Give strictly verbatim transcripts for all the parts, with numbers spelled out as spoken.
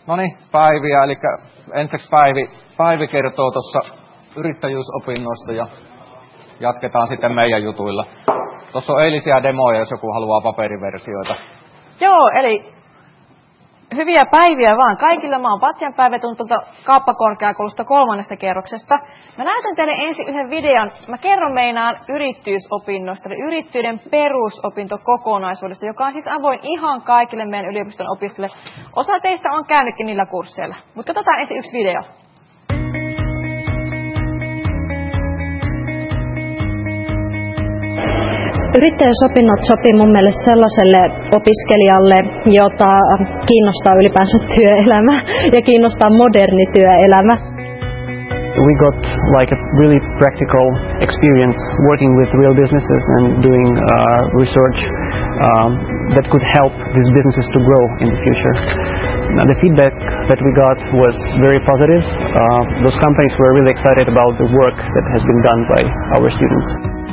No niin, Päiviä, eli ensiksi Päivi, Päivi kertoo tuossa yrittäjyysopinnoista ja jatketaan sitten meidän jutuilla. Tuossa on eilisiä demoja, jos joku haluaa paperiversioita. Joo, eli hyviä päiviä vaan kaikille. Mä oon Patjan Päivi tuolta Kauppakorkeakoulusta kolmannesta kerroksesta. Mä näytän teille ensin yhden videon. Mä kerron meinaan yrittäjyysopinnoista, eli yrittäjyyden perusopintokokonaisuudesta, joka on siis avoin ihan kaikille meidän yliopiston opiskelijoille. Osa teistä on käynytkin niillä kursseilla. Mutta katsotaan ensin yksi video. Yrittäjyysopinnot sopii mun mielestä sellaiselle opiskelijalle, jota kiinnostaa ylipäänsä työelämä ja kiinnostaa moderni työelämä. We got like a really practical experience working with real businesses and doing uh, research um, that could help these businesses to grow in the future. Now, the feedback that we got was very positive. Uh, those companies were really excited about the work that has been done by our students.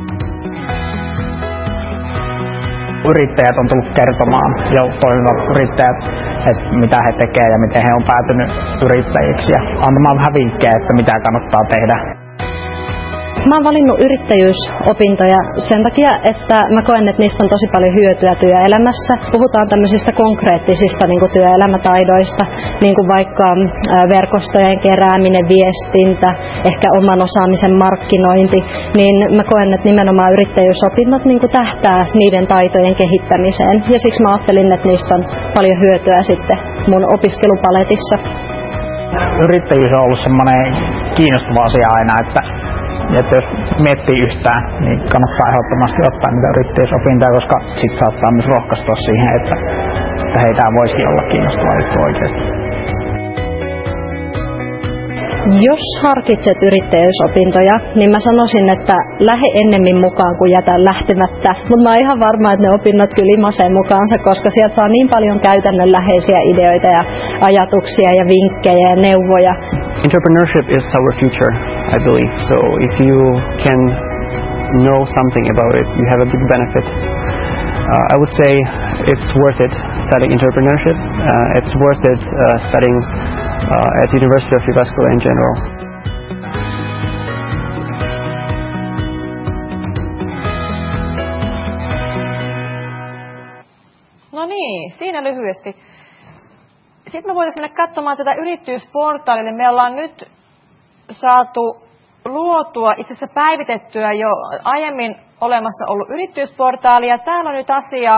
Yrittäjät on tullut kertomaan, jo toimivat yrittäjät, että mitä he tekevät ja miten he on päätynyt yrittäjiksi ja antamaan vähän vinkkejä, että mitä kannattaa tehdä. Mä oon valinnut yrittäjyysopintoja sen takia, että mä koen, että niistä on tosi paljon hyötyä työelämässä. Puhutaan tämmöisistä konkreettisista niin kuin työelämätaidoista, niin kuin vaikka verkostojen kerääminen, viestintä, ehkä oman osaamisen markkinointi. Niin mä koen, että nimenomaan yrittäjyysopinnot niin kuin tähtää niiden taitojen kehittämiseen. Ja siksi mä ajattelin, että niistä on paljon hyötyä sitten mun opiskelupaletissa. Yrittäjyys on ollut semmoinen kiinnostava asia aina, että että jos miettii yhtään, niin kannattaa ehdottomasti ottaa niitä yrittäjyysopintoja, koska sit saattaa myös rohkaistua siihen, että, että heitä voisi olla kiinnostavaa juttu oikeasti. Jos harkitset yrittäjyysopintoja, niin mä sanoisin, että lähde ennemmin mukaan kuin jätä lähtemättä. Mutta mä oon ihan varma, että ne opinnot kyllä imasee mukaansa, koska sieltä saa niin paljon käytännönläheisiä ideoita ja ajatuksia ja vinkkejä ja neuvoja. Entrepreneurship is our future, I believe. So if you can know something about it, you have a big benefit. Uh, I would say it's worth it studying entrepreneurship. Uh, it's worth it uh, studying uh, at University of Jyväskylä in general. No niin, siinä lyhyesti. Sitten me voitaisiin mennä katsomaan tätä yrittäjyysportaalia. Me ollaan nyt saatu luotua, itse asiassa päivitettyä jo aiemmin olemassa ollut yrittäjyysportaali. Ja täällä on nyt asia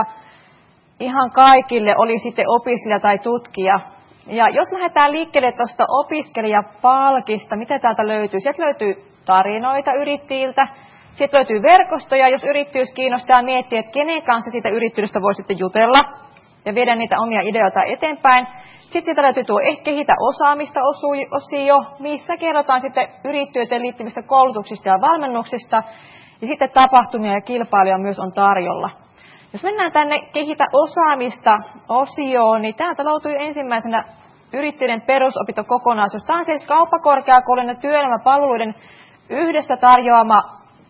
ihan kaikille, oli sitten opiskelija tai tutkija. Ja jos lähdetään liikkeelle tuosta opiskelijapalkista, mitä täältä löytyy? Sieltä löytyy tarinoita yrittäjiltä. Sieltä löytyy verkostoja, jos yrittäjyys kiinnostaa miettiä, että kenen kanssa siitä yrittäjyydestä voi sitten jutella ja viedä niitä omia ideoita eteenpäin. Sitten sieltä löytyy tuo ehkä kehitä osaamista osio, missä kerrotaan sitten yrittäjyyteen liittyvistä koulutuksista ja valmennuksista. Ja sitten tapahtumia ja kilpailuja myös on tarjolla. Jos mennään tänne kehitä osaamista osioon, niin täältä löytyy ensimmäisenä yrittäjyyden perusopintokokonaisuus. Tämä on siis Kauppakorkeakoulun ja työelämäpalveluiden yhdessä tarjoama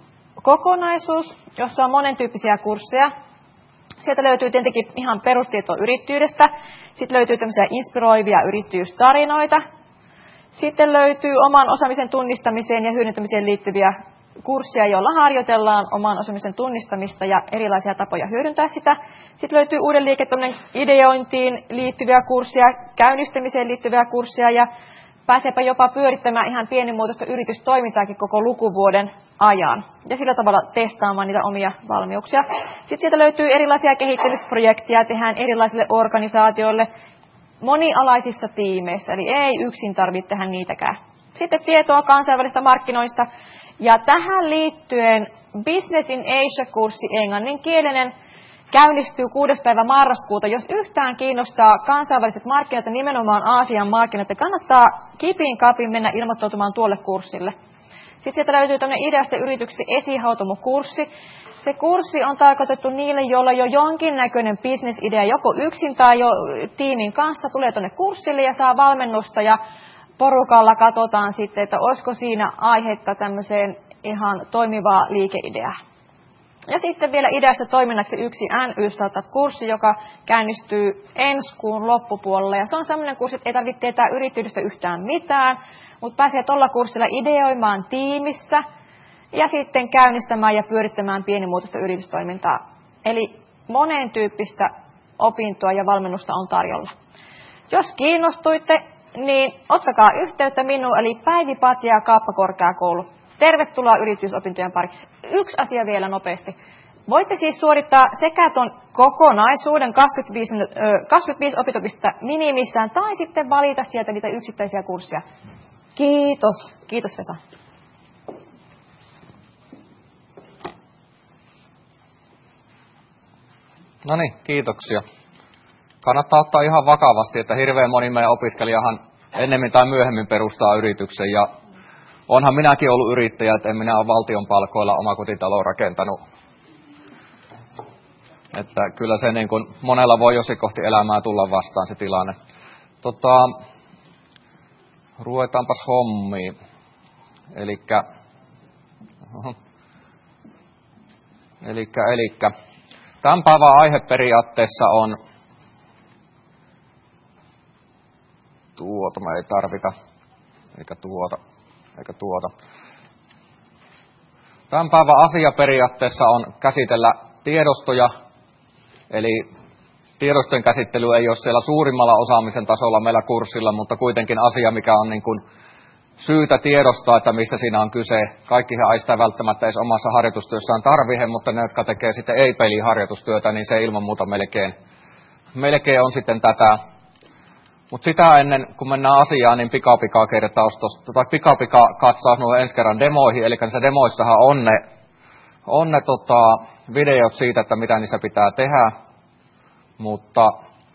kokonaisuus, jossa on monentyyppisiä kursseja. Sieltä löytyy tietenkin ihan perustietoa yrittäjyydestä. Sitten löytyy tämmöisiä inspiroivia yrittäjyystarinoita. Sitten löytyy oman osaamisen tunnistamiseen ja hyödyntämiseen liittyviä kursseja, joilla harjoitellaan oman osaamisen tunnistamista ja erilaisia tapoja hyödyntää sitä. Sitten löytyy uuden liiketoiminnan ideointiin liittyviä kursseja, käynnistämiseen liittyviä kursseja ja pääseepä jopa pyörittämään ihan pienimuotoista yritystoimintaakin koko lukuvuoden ajan. Ja sillä tavalla testaamaan niitä omia valmiuksia. Sitten sieltä löytyy erilaisia kehittämisprojekteja, tehdään erilaisille organisaatioille monialaisissa tiimeissä. Eli ei yksin tarvitse tehdä niitäkään. Sitten tietoa kansainvälistä markkinoista. Ja tähän liittyen Business in Asia-kurssi englanninkielinen käynnistyy kuudes päivä marraskuuta. Jos yhtään kiinnostaa kansainväliset markkinat ja nimenomaan Aasian markkinat, niin kannattaa kipin kapin mennä ilmoittautumaan tuolle kurssille. Sitten sieltä löytyy tämmöinen ideasta yrityksi esihautomo-kurssi. Se kurssi on tarkoitettu niille, joilla on jo jonkinnäköinen bisnesidea, joko yksin tai jo tiimin kanssa, tulee tuonne kurssille ja saa valmennusta ja porukalla katsotaan sitten, että olisiko siinä aihetta tämmöiseen ihan toimivaa liikeideaa. Ja sitten vielä ideasta toiminnaksi yksi N Y-startup-kurssi, joka käynnistyy ensi kuun loppupuolella. Ja se on sellainen kurssi, että ei tarvitse tietää yrittäjyydestä yhtään mitään, mutta pääsee tuolla kurssilla ideoimaan tiimissä ja sitten käynnistämään ja pyörittämään pienimuotoista yritystoimintaa. Eli monen tyyppistä opintoa ja valmennusta on tarjolla. Jos kiinnostuitte, niin ottakaa yhteyttä minuun, eli Päivi Patja ja Kauppakorkeakoulu. Tervetuloa yritysopintojen pari. Yksi asia vielä nopeasti. Voitte siis suorittaa sekä tuon kokonaisuuden kaksikymmentäviisi, kaksikymmentäviisi opintopistettä minimissään, tai sitten valita sieltä niitä yksittäisiä kursseja. Kiitos. Kiitos Vesa. No niin, kiitoksia. Kannattaa ottaa ihan vakavasti, että hirveän moni meidän opiskelijahan ennemmin tai myöhemmin perustaa yrityksen. Ja onhan minäkin ollut yrittäjä, että en minä ole valtion palkoilla omakotitaloa rakentanut. Että kyllä se niin kuin monella voi jossain kohti elämää tulla vastaan se tilanne. Tota, ruvetaanpas hommiin. Elikkä, elikkä, elikkä. Tämän päivän aihe periaatteessa on, tuota me ei tarvita, eikä tuota, eikä tuota. Tämän päivän asia periaatteessa on käsitellä tiedostoja, eli tiedostojen käsittely ei ole siellä suurimmalla osaamisen tasolla meillä kurssilla, mutta kuitenkin asia, mikä on niin kuin syytä tiedostaa, että mistä siinä on kyse. Kaikkihan ei sitä välttämättä edes omassa harjoitustyössään tarvitse, mutta ne, jotka tekee sitten ei-peliharjoitustyötä, niin se ilman muuta melkein, melkein on sitten tätä. Mutta sitä ennen, kun mennään asiaan, niin pika-pika kertaus tosta, tai pika-pika katsaus nuo ensi kerran demoihin, eli niissä demoissahan on ne, on ne tota, videot siitä, että mitä niissä pitää tehdä, mutta,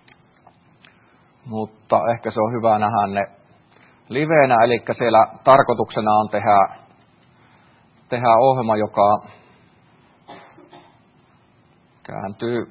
mutta ehkä se on hyvä nähdä ne liveenä, eli siellä tarkoituksena on tehdä, tehdä ohjelma, joka kääntyy.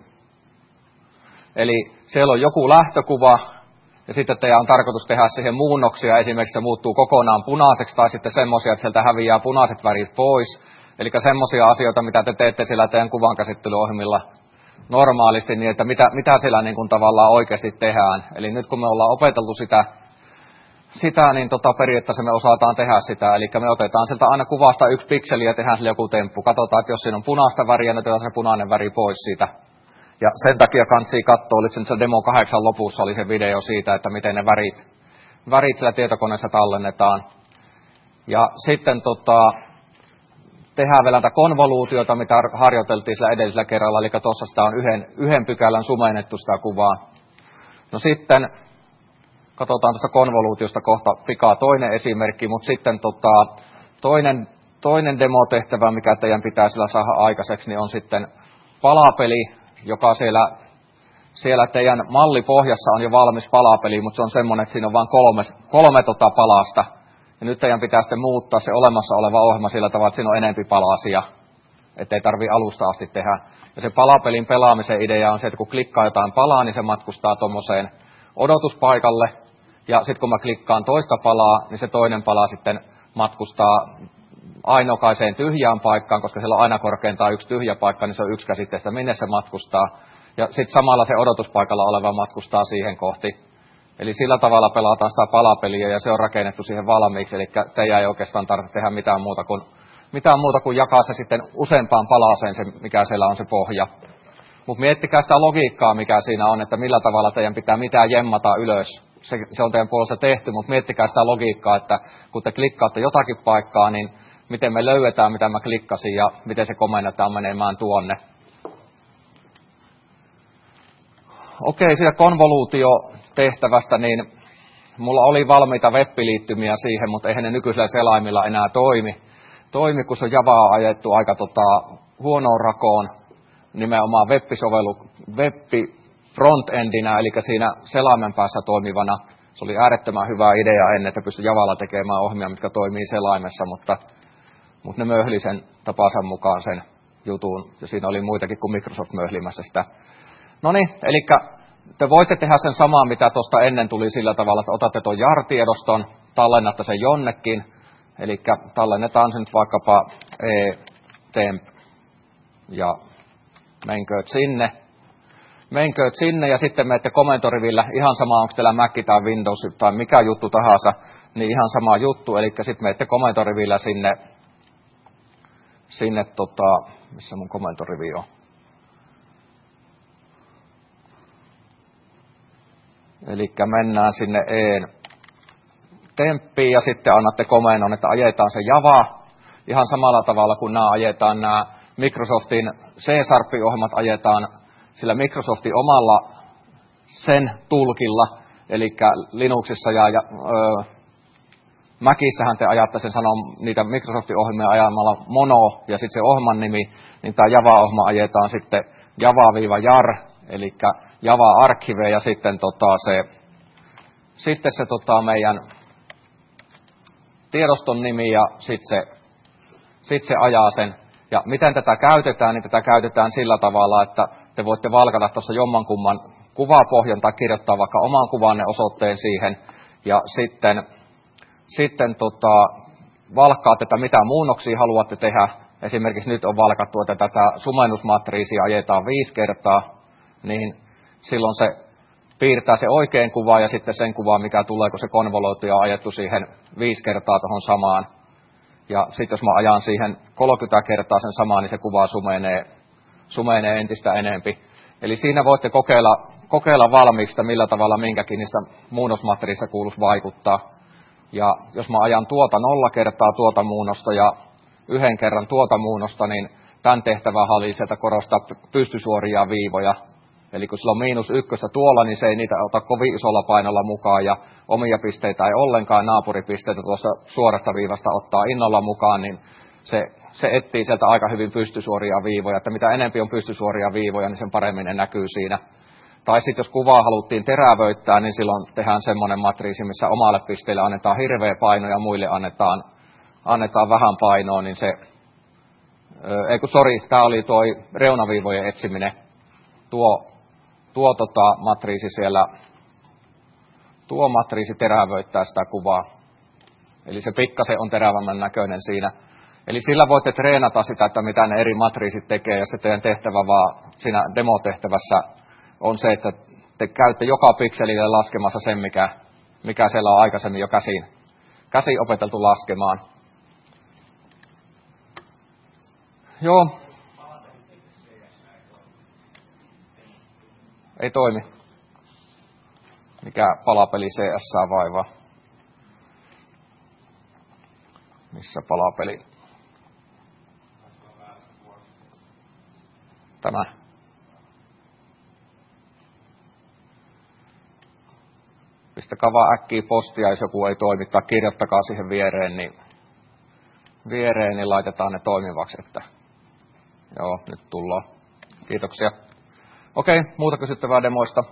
Eli siellä on joku lähtökuva, ja sitten teidän on tarkoitus tehdä siihen muunnoksia, esimerkiksi se muuttuu kokonaan punaiseksi, tai sitten semmoisia, että sieltä häviää punaiset värit pois. Eli semmoisia asioita, mitä te teette siellä teidän kuvankäsittelyohjelmilla normaalisti, niin että mitä, mitä siellä niin kuin tavallaan oikeasti tehdään. Eli nyt kun me ollaan opeteltu sitä, sitä niin tota periaatteessa me osataan tehdä sitä. Eli me otetaan sieltä aina kuvasta yksi pikseli ja tehdään sille joku temppu. Katsotaan, että jos siinä on punaista väriä, niin otetaan se punainen väri pois siitä. Ja sen takia kansi katsoa, oliko se demo kahdeksan lopussa oli se video siitä, että miten ne värit, värit siellä tietokoneessa tallennetaan. Ja sitten tota, tehdään vielä tätä konvoluutiota, mitä harjoiteltiin sillä edellisellä kerralla, eli tuossa sitä on yhden, yhden pykälän sumennettu sitä kuvaa. No sitten, katsotaan tuossa konvoluutiosta kohta pikaa toinen esimerkki, mutta sitten tota, toinen, toinen demotehtävä, mikä teidän pitää sillä saada aikaiseksi, niin on sitten palapeli, joka siellä, siellä teidän mallipohjassa on jo valmis palapeli, mutta se on semmoinen, että siinä on vain kolme, kolme tota palasta. Ja nyt teidän pitää sitten muuttaa se olemassa oleva ohjelma sillä tavalla, että siinä on enempi palasia, ettei tarvitse alusta asti tehdä. Ja se palapelin pelaamisen idea on se, että kun klikkaa jotain palaa, niin se matkustaa tuommoiseen odotuspaikalle. Ja sitten kun mä klikkaan toista palaa, niin se toinen pala sitten matkustaa ainokaiseen tyhjään paikkaan, koska siellä on aina korkeintaan yksi tyhjä paikka, niin se on yksi käsitteestä, minne se matkustaa. Ja sitten samalla se odotuspaikalla oleva matkustaa siihen kohti. Eli sillä tavalla pelataan sitä palapeliä ja se on rakennettu siihen valmiiksi, eli teidän ei oikeastaan tarvitse tehdä mitään muuta kuin, mitään muuta kuin jakaa se sitten useampaan palaseen, se, mikä siellä on se pohja. Mutta miettikää sitä logiikkaa, mikä siinä on, että millä tavalla teidän pitää mitään jemmata ylös. Se, se on teidän puolesta tehty, mutta miettikää sitä logiikkaa, että kun te klikkaatte jotakin paikkaa, niin miten me löydetään, mitä mä klikkasin ja miten se komennetaan menemään tuonne. Okei, siitä konvoluutiotehtävästä, niin mulla oli valmiita web-liittymiä siihen, mutta eihän ne nykyisellä selaimilla enää toimi. Toimi, kun se on Javaa ajettu aika tota, huonoon rakoon, nimenomaan web-sovellu, web-frontendinä, eli siinä selaimen päässä toimivana. Se oli äärettömän hyvä idea ennen, että pystyi Javalla tekemään ohjelmia, mitkä toimii selaimessa, mutta, mutta ne möhli sen tapansa mukaan sen jutun, ja siinä oli muitakin kuin Microsoft möhlimässä sitä. No niin, eli te voitte tehdä sen samaa, mitä tuosta ennen tuli sillä tavalla, että otatte tuon jar-tiedoston, tallennatte sen jonnekin, eli tallennetaan se nyt vaikkapa e-temp, ja menkööt sinne. Menkööt sinne ja sitten menette komentorivillä, ihan sama onko teillä Mac tai Windows tai mikä juttu tahansa, niin ihan sama juttu, eli sitten menette komentorivillä sinne, sinne tota, missä mun komentorivi on. Eli mennään sinne E:n temppiin ja sitten annatte komennon, että ajetaan se Java ihan samalla tavalla kuin nämä ajetaan nämä Microsoftin C-Sharp-ohjelmat ajetaan sillä Microsoftin omalla sen tulkilla, eli Linuxissa ja, ja ö, Macissähän te ajatte sen sanon niitä Microsoftin ohjelmia ajamalla mono ja sitten se ohjelman nimi, niin tämä Java-ohjelma ajetaan sitten java-jar, eli Java Archive ja sitten tota se, sitten se tota meidän tiedoston nimi ja sitten se, sit se ajaa sen. Ja miten tätä käytetään, niin tätä käytetään sillä tavalla, että te voitte valkata tuossa jommankumman kuvapohjan tai kirjoittaa vaikka oman kuvanne osoitteen siihen ja sitten, sitten tota, valkkaa tätä, mitä muunnoksia haluatte tehdä. Esimerkiksi nyt on valkattu, että tätä sumennusmatriisia ajetaan viisi kertaa, niin silloin se piirtää se oikein kuva ja sitten sen kuva, mikä tulee, kun se konvoluutio on ajettu siihen viisi kertaa tuohon samaan. Ja sitten jos mä ajan siihen kolmekymmentä kertaa sen samaan, niin se kuva sumenee, sumenee entistä enempi. Eli siinä voitte kokeilla, kokeilla valmiiksi, että millä tavalla minkäkin niistä muunnosmatriisista kuuluisi vaikuttaa. Ja jos mä ajan tuota nolla kertaa tuota muunnosta ja yhden kerran tuota muunnosta, niin tämän tehtävä oli sieltä korostaa pystysuoria viivoja. Eli kun sillä on miinus ykköstä tuolla, niin se ei niitä ota kovin isolla painolla mukaan ja omia pisteitä ei ollenkaan, naapuripisteitä tuossa suorasta viivasta ottaa innolla mukaan, niin se, se etsii sieltä aika hyvin pystysuoria viivoja. Että mitä enempi on pystysuoria viivoja, niin sen paremmin ne näkyy siinä. Tai sitten jos kuvaa haluttiin terävöittää, niin silloin tehdään semmoinen matriisi, missä omalle pisteelle annetaan hirveä paino ja muille annetaan, annetaan vähän painoa, niin se, ei kun sori, tämä oli tuo reunaviivojen etsiminen, tuo, tuo tota, matriisi siellä, tuo matriisi terävöittää sitä kuvaa, eli se pikkasen on terävämmän näköinen siinä. Eli sillä voitte treenata sitä, että mitä ne eri matriisit tekee, ja se teidän tehtävä vaan siinä demotehtävässä on se, että te käytte joka pikselille laskemassa sen, mikä, mikä siellä on aikaisemmin jo käsin, käsin opeteltu laskemaan. Joo. Ei toimi. Mikä palapeli C S vaivaa? Missä palapeli? Tämä. Pistäkää vaan äkkiä postia, jos joku ei toimi, tai kirjoittakaa siihen viereen, niin, viereen, niin laitetaan ne toimivaksi. Että joo, nyt tullaan. Kiitoksia. Okei, muuta kysyttävää demoista.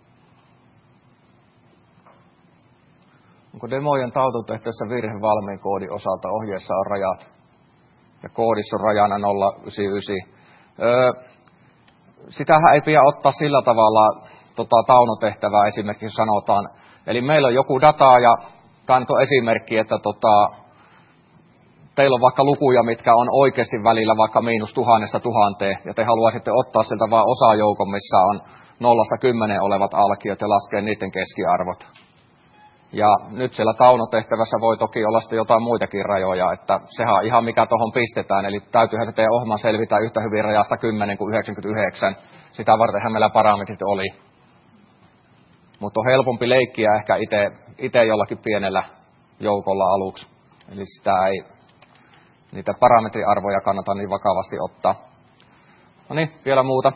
Onko demojen tautotehtävässä virhe valmiin koodin osalta? Ohjeessa on rajat. Ja koodissa on rajana nolla yhdeksänkymmentäyhdeksän. Öö, sitähän ei pidä ottaa sillä tavalla tota, taunotehtävää esimerkiksi sanotaan. Eli meillä on joku data ja tämä on esimerkki, että tota, teillä on vaikka lukuja, mitkä on oikeasti välillä vaikka miinus tuhannesta tuhanteen, ja te haluaisitte ottaa sieltä vain osajoukon, missä on nollasta kymmeneen olevat alkiot ja laskea niiden keskiarvot. Ja nyt siellä taunotehtävässä voi toki olla sitten jotain muitakin rajoja, että sehän on ihan mikä tuohon pistetään, eli täytyyhän se teidän ohjelman selvitä yhtä hyvin rajasta kymmenen kuin yhdeksänkymmentäyhdeksän. Sitä vartenhan meillä parametrit oli. Mutta on helpompi leikkiä ehkä itse jollakin pienellä joukolla aluksi. Eli sitä ei, niitä parametriarvoja kannata niin vakavasti ottaa. No niin, vielä muuta.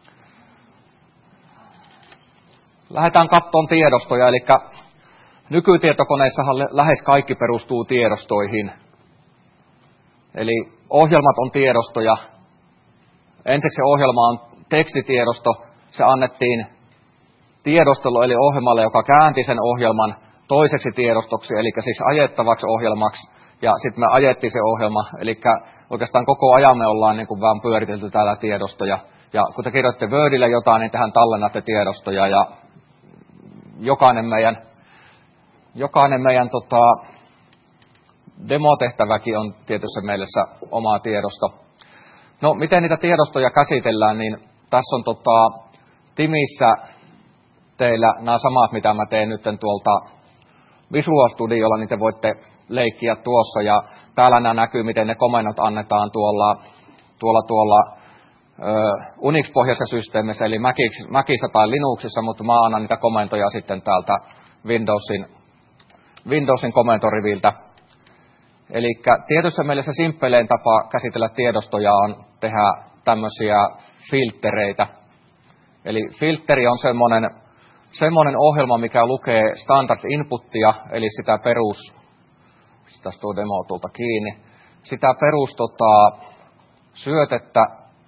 Lähdetään kattoon tiedostoja, eli nykytietokoneissahan lähes kaikki perustuu tiedostoihin. Eli ohjelmat on tiedostoja. Ensiksi se ohjelma on tekstitiedosto. Se annettiin tiedostolle eli ohjelmalle, joka käänti sen ohjelman toiseksi tiedostoksi, eli siis ajettavaksi ohjelmaksi. Ja sitten me ajettiin se ohjelma, eli oikeastaan koko ajan me ollaan niin kuin vaan pyöritelty täällä tiedostoja. Ja kun te kirjoitte Wordille jotain, niin tähän tallennatte tiedostoja, ja jokainen meidän, jokainen meidän tota, demotehtäväkin on tietyssä mielessä oma tiedosto. No, miten niitä tiedostoja käsitellään, niin tässä on tota, Timissä teillä nämä samat, mitä mä teen nyt tuolta Visual Studiolla, niin te voitte leikkiä tuossa, ja täällä nämä näkyy, miten ne komennot annetaan tuolla, tuolla, tuolla Unix-pohjaisessa systeemissä, eli Macissa tai Linuxissa, mutta mä annan niitä komentoja sitten täältä Windowsin, Windowsin komentoriviltä. Eli tietyssä mielessä simppelein tapa käsitellä tiedostoja on tehdä tämmöisiä filttereitä. Eli filtteri on semmoinen, semmoinen ohjelma, mikä lukee standard inputtia, eli sitä perus, tästä tuo demo tuolta kiinni, sitä perus tota, syötettä,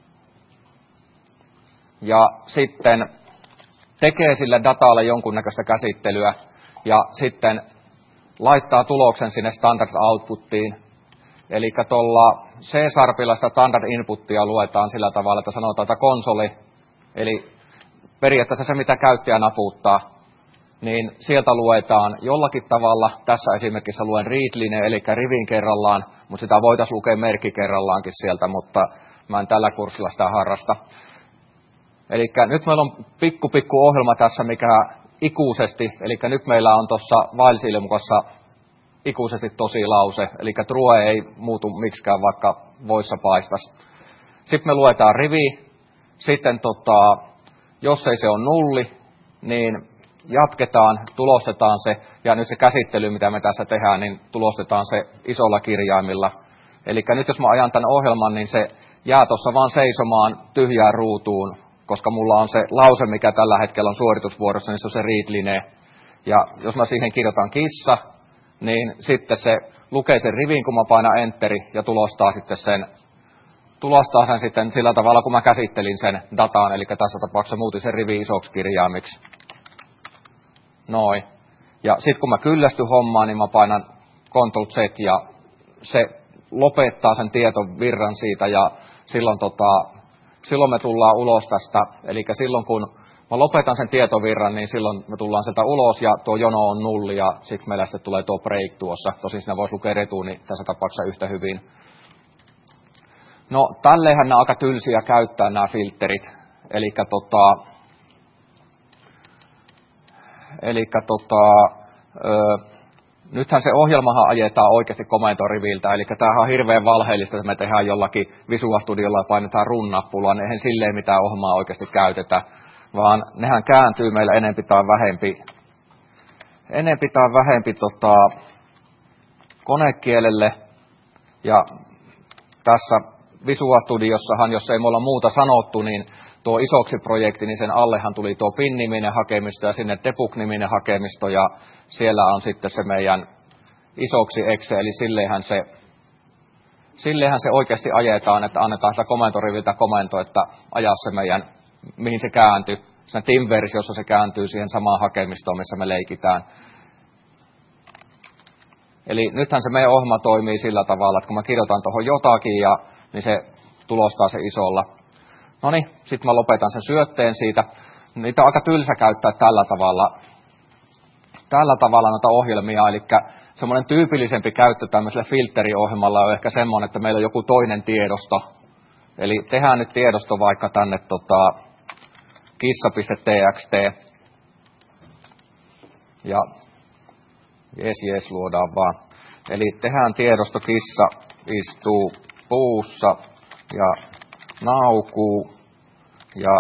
ja sitten tekee sille datalle jonkunnäköistä käsittelyä, ja sitten laittaa tuloksen sinne standard outputtiin. Eli tuolla C-sharpilla sitä standard inputtia luetaan sillä tavalla, että sanotaan, että konsoli, eli periaatteessa se, mitä käyttäjä naputtaa, niin sieltä luetaan jollakin tavalla. Tässä esimerkiksi luen readline, eli rivin kerrallaan, mutta sitä voitaisiin lukea merkki kerrallaankin sieltä, mutta mä en tällä kurssilla sitä harrasta. Eli nyt meillä on pikku pikku ohjelma tässä, mikä ikuisesti, eli nyt meillä on tuossa while-silmukassa ikuisesti tosi lause, eli true ei muutu miksikään, vaikka voissa paistaisi. Sitten me luetaan rivi, sitten tota, jos ei se ole nulli, niin jatketaan, tulostetaan se, ja nyt se käsittely, mitä me tässä tehdään, niin tulostetaan se isolla kirjaimilla. Eli nyt jos mä ajan tämän ohjelman, niin se jää tuossa vaan seisomaan tyhjään ruutuun, koska mulla on se lause, mikä tällä hetkellä on suoritusvuorossa, niin se on se readline. Ja jos mä siihen kirjoitan kissa, niin sitten se lukee sen rivin, kun mä painan enteri, ja tulostaa sitten sen, tulostaa sen sitten sillä tavalla, kun mä käsittelin sen dataan, eli tässä tapauksessa muutin sen rivin isoksi kirjaimiksi. Noin. Ja sitten kun mä kyllästyn hommaan, niin mä painan control Z, ja se lopettaa sen tietovirran siitä, ja silloin tota, silloin me tullaan ulos tästä, eli silloin kun mä lopetan sen tietovirran, niin silloin me tullaan sieltä ulos, ja tuo jono on nulli, ja sitten meillä sitten tulee tuo break tuossa. Tosin siinä voisi lukea retuuni tässä tapauksessa yhtä hyvin. No, tälleenhän nämä aika tylsiä käyttää nämä filterit. Eli tota, elikkä tota, ö, nythän se ohjelmahan ajetaan oikeasti komentoriviltä, eli tämähän on hirveän valheellista, että me tehdään jollakin Visual Studiolla ja painetaan run-nappulaa, niin eihän silleen mitään ohjelmaa oikeasti käytetä, vaan nehän kääntyy meillä enempi tai vähempi, enempi tai vähempi tota, konekielelle, ja tässä Visual Studiossahan, jos ei me olla muuta sanottu, niin tuo isoksi projekti, niin sen allehan tuli tuo pin-niminen hakemisto ja sinne debug-niminen hakemisto, ja siellä on sitten se meidän isoksi exe, eli silleenhän se, silleenhän se oikeasti ajetaan, että annetaan sitä komentoriviltä komento, että ajaa se meidän, mihin se kääntyy. Siinä Tim-versiossa se kääntyy siihen samaan hakemistoon, missä me leikitään. Eli nythän se meidän ohjelma toimii sillä tavalla, että kun mä kirjoitan tuohon jotakin, ja, niin se tulostaa se isolla. No niin, sitten mä lopetan sen syötteen siitä. Niitä on aika tylsä käyttää tällä tavalla, tällä tavalla noita ohjelmia, eli semmoinen tyypillisempi käyttö tämmöisellä filteriohjelmalla on ehkä semmoinen, että meillä on joku toinen tiedosto. Eli tehdään nyt tiedosto vaikka tänne tota, kissa.txt. Ja jes, jes, luodaan vaan. Eli tehdään tiedosto kissa istuu puussa ja naukuu ja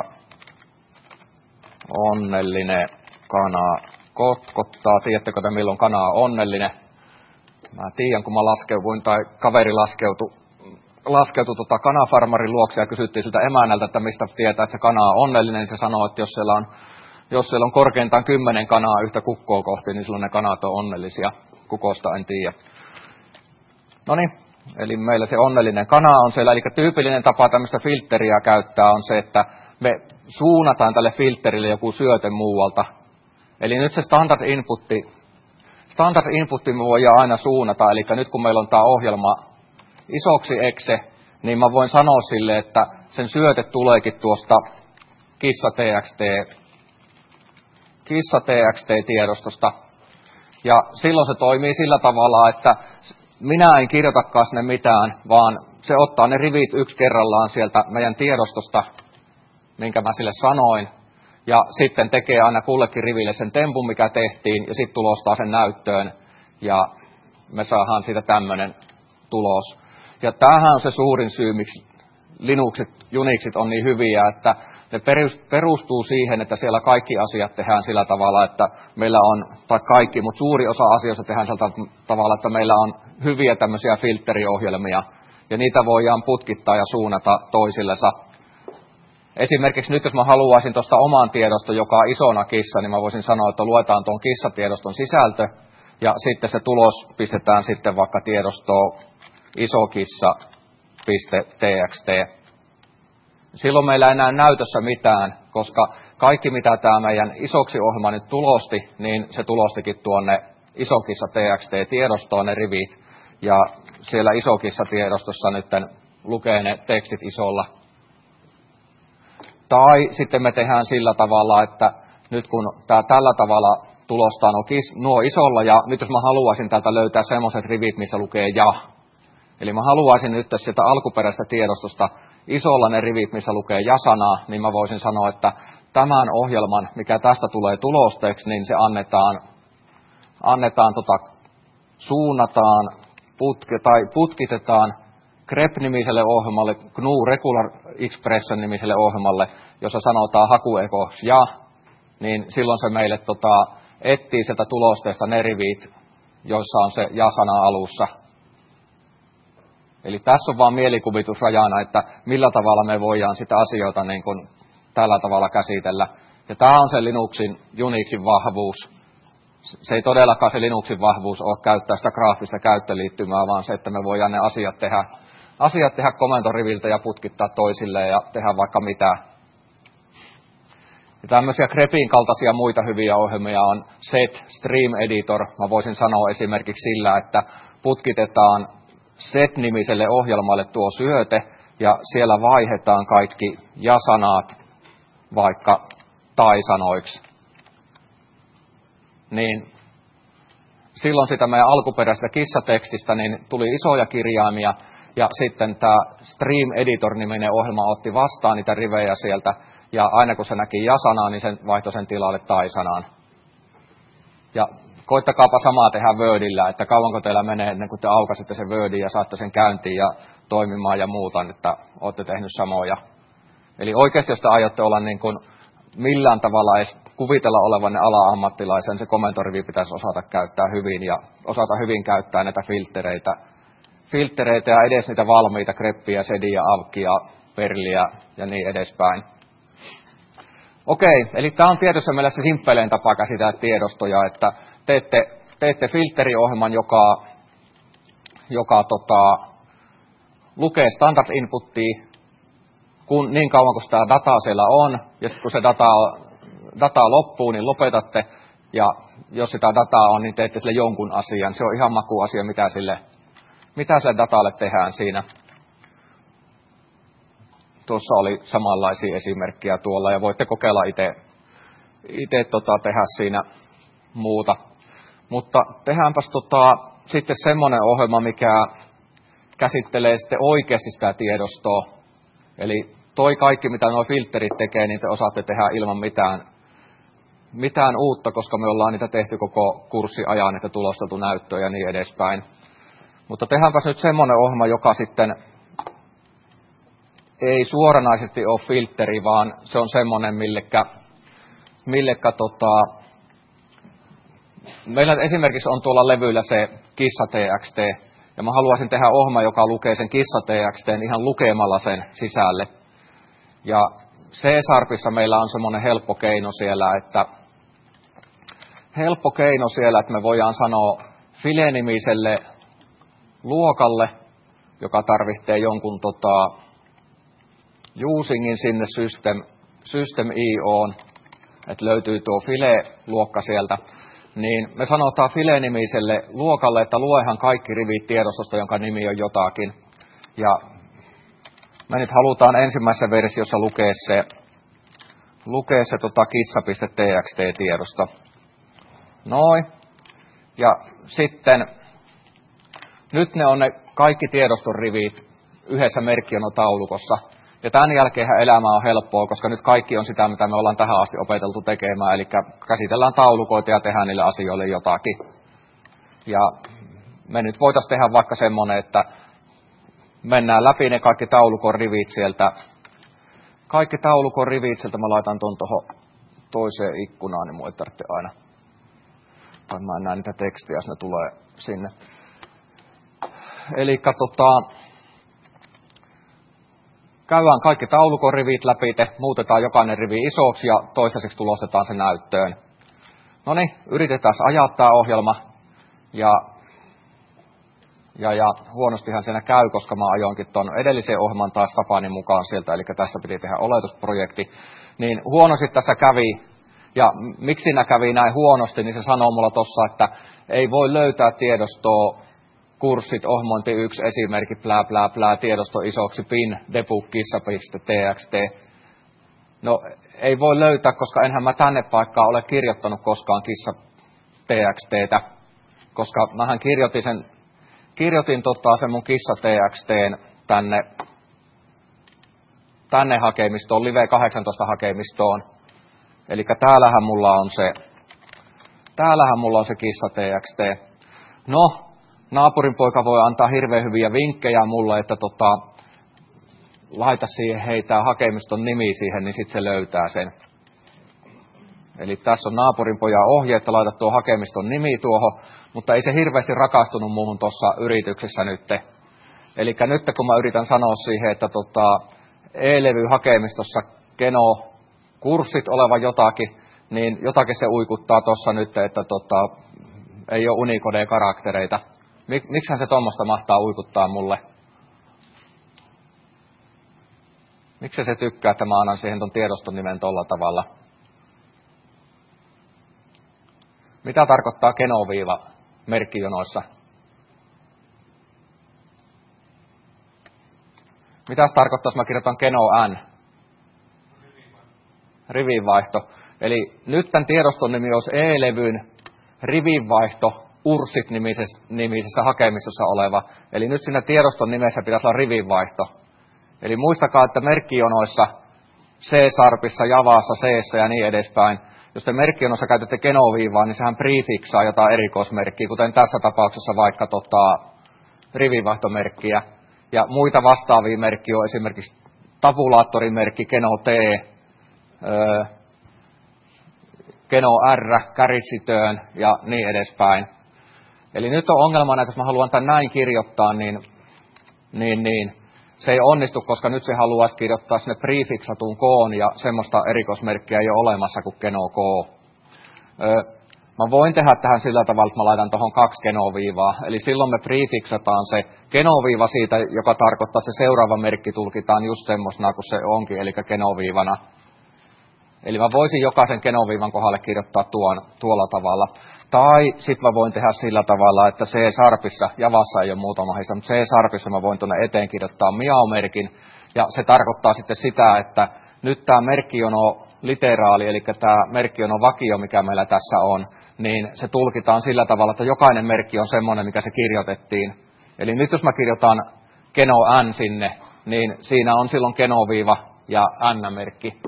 onnellinen kana kotkottaa. Tiedättekö te, milloin kana on onnellinen? Mä tiedän, kun mä laskeuduin tai kaveri laskeutui, laskeutui tota kanafarmarin luokse ja kysyttiin siltä emännältä, että mistä tietää, että se kana on onnellinen, niin se sanoi, että jos siellä on, jos siellä on korkeintaan kymmenen kanaa yhtä kukkoa kohti, niin silloin ne kanat on onnellisia. Kukosta en tiedä. Noniin. Eli meillä se onnellinen kana on siellä, eli tyypillinen tapa tämmöistä filtteriä käyttää on se, että me suunnataan tälle filterille joku syöte muualta. Eli nyt se standard inputti, standard inputti me voidaan aina suunnata, eli nyt kun meillä on tämä ohjelma isoksi exe, niin mä voin sanoa sille, että sen syöte tuleekin tuosta kissa.txt, kissa.txt-tiedostosta. Ja silloin se toimii sillä tavalla, että minä en kirjoitakaan sinne mitään, vaan se ottaa ne rivit yksi kerrallaan sieltä meidän tiedostosta, minkä mä sille sanoin, ja sitten tekee aina kullekin riville sen tempun, mikä tehtiin, ja sitten tulostaa sen näyttöön, ja me saadaan siitä tämmöinen tulos. Ja tämähän on se suurin syy, miksi Linuxit, Unixit on niin hyviä, että ne perustuu siihen, että siellä kaikki asiat tehdään sillä tavalla, että meillä on, tai kaikki, mutta suuri osa asioista tehdään sillä tavalla, että meillä on hyviä tämmöisiä filteriohjelmia, ja niitä voidaan putkittaa ja suunnata toisillensa. Esimerkiksi nyt, jos mä haluaisin tuosta oman tiedoston, joka on isona kissa, niin mä voisin sanoa, että luetaan tuon kissatiedoston sisältö, ja sitten se tulos pistetään sitten vaikka tiedostoon isokissa.txt. Silloin meillä ei enää näytössä mitään, koska kaikki mitä tämä meidän isoksi ohjelma nyt tulosti, niin se tulostikin tuonne isokissa.txt-tiedostoon ne rivit, ja siellä isokissa-tiedostossa nyt lukee ne tekstit isolla. Tai sitten me tehdään sillä tavalla, että nyt kun tämä tällä tavalla tulostaa nuo isolla, ja nyt jos mä haluaisin täältä löytää semmoiset rivit, missä lukee ja. Eli mä haluaisin nyt sieltä alkuperäisestä tiedostosta isolla ne rivit, missä lukee ja-sanaa, niin mä voisin sanoa, että tämän ohjelman, mikä tästä tulee tulosteeksi, niin se annetaan, annetaan tota, suunnataan putke, tai putkitetaan grep-nimiselle ohjelmalle, G N U Regular Expression-nimiselle ohjelmalle, jossa sanotaan hakueko ja, niin silloin se meille tota, etsii sieltä tulosteesta ne rivit, joissa on se ja-sana alussa. Eli tässä on vaan mielikuvitusrajana, että millä tavalla me voidaan sitä asioita niin kuin tällä tavalla käsitellä. Ja tämä on se Linuxin, Unixin vahvuus. Se ei todellakaan se Linuxin vahvuus ole käyttää sitä graafista käyttöliittymää, vaan se, että me voidaan ne asiat tehdä, asiat tehdä komentoriviltä ja putkittaa toisilleen ja tehdä vaikka mitä. Ja tämmöisiä grepin kaltaisia muita hyviä ohjelmia on Set Stream Editor. Mä voisin sanoa esimerkiksi sillä, että putkitetaan Set-nimiselle ohjelmalle tuo syöte, ja siellä vaihdetaan kaikki ja-sanat vaikka tai-sanoiksi. Niin silloin sitä meidän alkuperäisestä kissatekstistä niin tuli isoja kirjaimia, ja sitten tämä Stream Editor-niminen ohjelma otti vastaan niitä rivejä sieltä, ja aina kun se näki ja-sanaa, niin se vaihtoi sen tilalle tai-sanaan. Ja koittakaapa samaa tehdä Wordillä, että kauanko teillä menee ennen kuin te aukaisitte sen Wordin ja saatte sen käyntiin ja toimimaan ja muuta, että olette tehnyt samoja. Eli oikeasti, jos te aiotte olla niin kuin millään tavalla edes kuvitella olevanne ala-ammattilaisen, se komentorivi pitäisi osata käyttää hyvin ja osata hyvin käyttää näitä filtreitä. Filtreitä ja edes niitä valmiita greppiä, sediä, avkia, perliä ja niin edespäin. Okei, eli tämä on tietyssä mielessä simppelein tapa käsitellä tiedostoja, että teette, teette filteriohjelman, joka, joka tota, lukee standard inputtia kun, niin kauan kuin sitä dataa siellä on, ja sitten kun se data, data loppuu, niin lopetatte, ja jos sitä dataa on, niin teette sille jonkun asian. Se on ihan makuasia, mitä sille, mitä sille datalle tehdään siinä. Tuossa oli samanlaisia esimerkkejä tuolla, ja voitte kokeilla itse, itse tota, tehdä siinä muuta. Mutta tehdäänpäs tota, sitten semmoinen ohjelma, mikä käsittelee sitten oikeasti sitä tiedostoa. Eli toi kaikki, mitä nuo filterit tekee, niin te osaatte tehdä ilman mitään, mitään uutta, koska me ollaan niitä tehty koko kurssiajan, että tulosteltu näyttöä ja niin edespäin. Mutta tehdäänpäs nyt semmoinen ohjelma, joka sitten ei suoranaisesti ole filteri, vaan se on semmoinen, millekä, millekä tota, meillä esimerkiksi on tuolla levyllä se kissa.txt, ja mä haluaisin tehdä ohjelma, joka lukee sen kissa.txt:n ihan lukemalla sen sisälle. Ja C-Sharpissa meillä on semmoinen helppo keino siellä, että helppo keino siellä, että me voidaan sanoa file-nimiselle luokalle, joka tarvitsee jonkun tota, usingin sinne system, system I O:n, että löytyy tuo file-luokka sieltä, niin me sanotaan file-nimiselle luokalle, että luehan kaikki rivit tiedostosta, jonka nimi on jotakin. Ja me nyt halutaan ensimmäisessä versiossa lukea se, lukea se tota kissa.txt-tiedosto. Noin. Ja sitten nyt ne on ne kaikki tiedoston rivit yhdessä merkkionotaulukossa. Ja tämän jälkeen elämä on helppoa, koska nyt kaikki on sitä, mitä me ollaan tähän asti opeteltu tekemään. Eli käsitellään taulukoita ja tehdään niille asioille jotakin. Ja me nyt voitaisiin tehdä vaikka semmoinen, että mennään läpi ne kaikki taulukon rivit sieltä. Kaikki taulukon rivit sieltä mä laitan tuon tuohon toiseen ikkunaan, niin mun ei tarvitse aina. Tai mä en näe niitä tekstiä, jos ne tulee sinne. Eli tota, käydään kaikki taulukon rivit läpi, te muutetaan jokainen rivi isoksi ja toistaiseksi tulostetaan se näyttöön. No niin, yritetään ajaa tämä ohjelma. Ja, ja, ja huonostihan siinä käy, koska mä ajoinkin tuon edellisen ohjelman taas tapani mukaan sieltä, eli tästä piti tehdä oletusprojekti. Niin huonosti tässä kävi, ja miksi siinä kävi näin huonosti, niin se sanoo mulla tossa, että ei voi löytää tiedostoa, kurssit, ohjelmointi yksi, esimerkki, plää, plää, plää, tiedosto isoksi, pin, debug, kissa.txt. No, ei voi löytää, koska enhän mä tänne paikkaan ole kirjoittanut koskaan kissa.txttä, koska mähän kirjoitin sen, kirjoitin tota sen mun kissa.txtn tänne, tänne hakemistoon, live kahdeksantoista hakemistoon. Eli täällähän mulla on se, täällähän mulla on se kissa.txt. No, naapurin poika voi antaa hirveän hyviä vinkkejä mulle, että tota, laita siihen, hei, tää hakemiston nimi siihen, niin sit se löytää sen. Eli tässä on naapurin pojan ohje, että laita tuo hakemiston nimi tuohon, mutta ei se hirveästi rakastunut muuhun tuossa yrityksessä nyt. Eli nyt kun mä yritän sanoa siihen, että tota, e-levy-hakemistossa Keno kurssit oleva jotakin, niin jotakin se uikuttaa tuossa nyt, että tota, ei ole Unicode-karaktereita. Mik, miksihän se tuommoista mahtaa uikuttaa mulle? Miksi se tykkää, että mä annan siihen ton tiedoston nimen tolla tavalla? Mitä tarkoittaa Keno-viiva merkkijonoissa? Mitä se tarkoittaa, jos mä kirjoitan Keno N? Rivinvaihto. Eli nyt tämän tiedoston nimi olisi E-levyn rivinvaihto Ursit nimisessä, nimisessä hakemistossa oleva. Eli nyt siinä tiedoston nimessä pitäisi olla rivinvaihto. Eli muistakaa, että merkkijonoissa C-sharpissa, Javassa, C:ssä ja niin edespäin. Jos te merkkijonoissa käytätte Keno-viivaa, niin sehän prefixaa jotain erikoismerkkiä, kuten tässä tapauksessa vaikka tota, rivinvaihtomerkkiä. Ja muita vastaavia merkkiä on esimerkiksi tabulaattorimerkki, Keno T, öö, Keno R, Carriage ja niin edespäin. Eli nyt on ongelmana, että jos mä haluan tämän näin kirjoittaa, niin, niin, niin se ei onnistu, koska nyt se haluaisi kirjoittaa sinne prefixatun koon, ja semmoista erikoismerkkiä ei ole olemassa kuin Keno K. Öö, mä voin tehdä tähän sillä tavalla, että mä laitan tuohon kaksi Keno-viivaa. Eli silloin me prefixataan se Keno-viiva siitä, joka tarkoittaa, että se seuraava merkki tulkitaan just semmoisena kuin se onkin, eli Keno-viivana. Eli mä voisin jokaisen Keno-viivan kohdalle kirjoittaa tuon, tuolla tavalla. Tai sitten mä voin tehdä sillä tavalla, että C-sharpissa, Javassa ei ole muuta mahdollista, mutta C-sharpissa mä voin tuonne eteen kirjoittaa miau-merkin. Ja se tarkoittaa sitten sitä, että nyt tämä merkkijono literaali, eli tämä merkkijono vakio, mikä meillä tässä on, niin se tulkitaan sillä tavalla, että jokainen merkki on semmoinen, mikä se kirjoitettiin. Eli nyt jos mä kirjoitan Keno N sinne, niin siinä on silloin Keno-viiva ja N-merkki.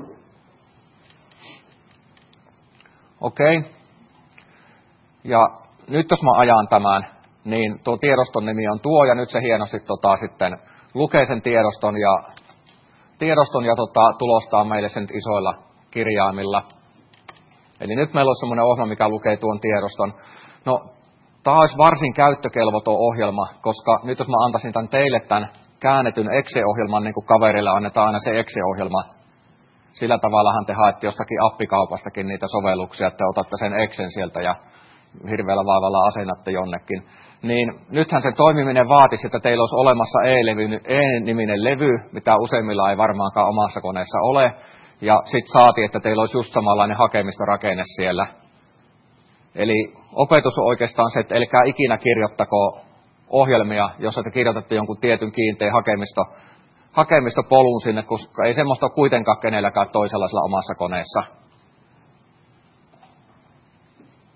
Okei. Okay. Ja nyt jos mä ajan tämän, niin tuo tiedoston nimi on tuo, ja nyt se hienosti tota, sitten lukee sen tiedoston ja, tiedoston ja tota, tulostaa meille sen isoilla kirjaimilla. Eli nyt meillä on semmoinen ohjelma, mikä lukee tuon tiedoston. No, tämä olisi varsin käyttökelvoton ohjelma, koska nyt jos mä antaisin tämän teille tämän käännetyn Exe-ohjelman, niin kuin kaverille annetaan aina se Exe-ohjelma, sillä tavallahan te haette jostakin appikaupastakin niitä sovelluksia, että otatte sen Exen sieltä ja hirveällä vaivalla asennatte jonnekin. Niin nythän sen toimiminen vaatisi, että teillä olisi olemassa E-niminen levy, mitä useimmilla ei varmaankaan omassa koneessa ole. Ja sitten saati, että teillä olisi just samanlainen hakemistorakenne siellä. Eli opetus on oikeastaan se, että älkää ikinä kirjoittako ohjelmia, jossa te kirjoitatte jonkun tietyn kiinteän hakemisto, hakemistopolun sinne, koska ei semmoista ole kuitenkaan kenelläkään toisellaisella omassa koneessa.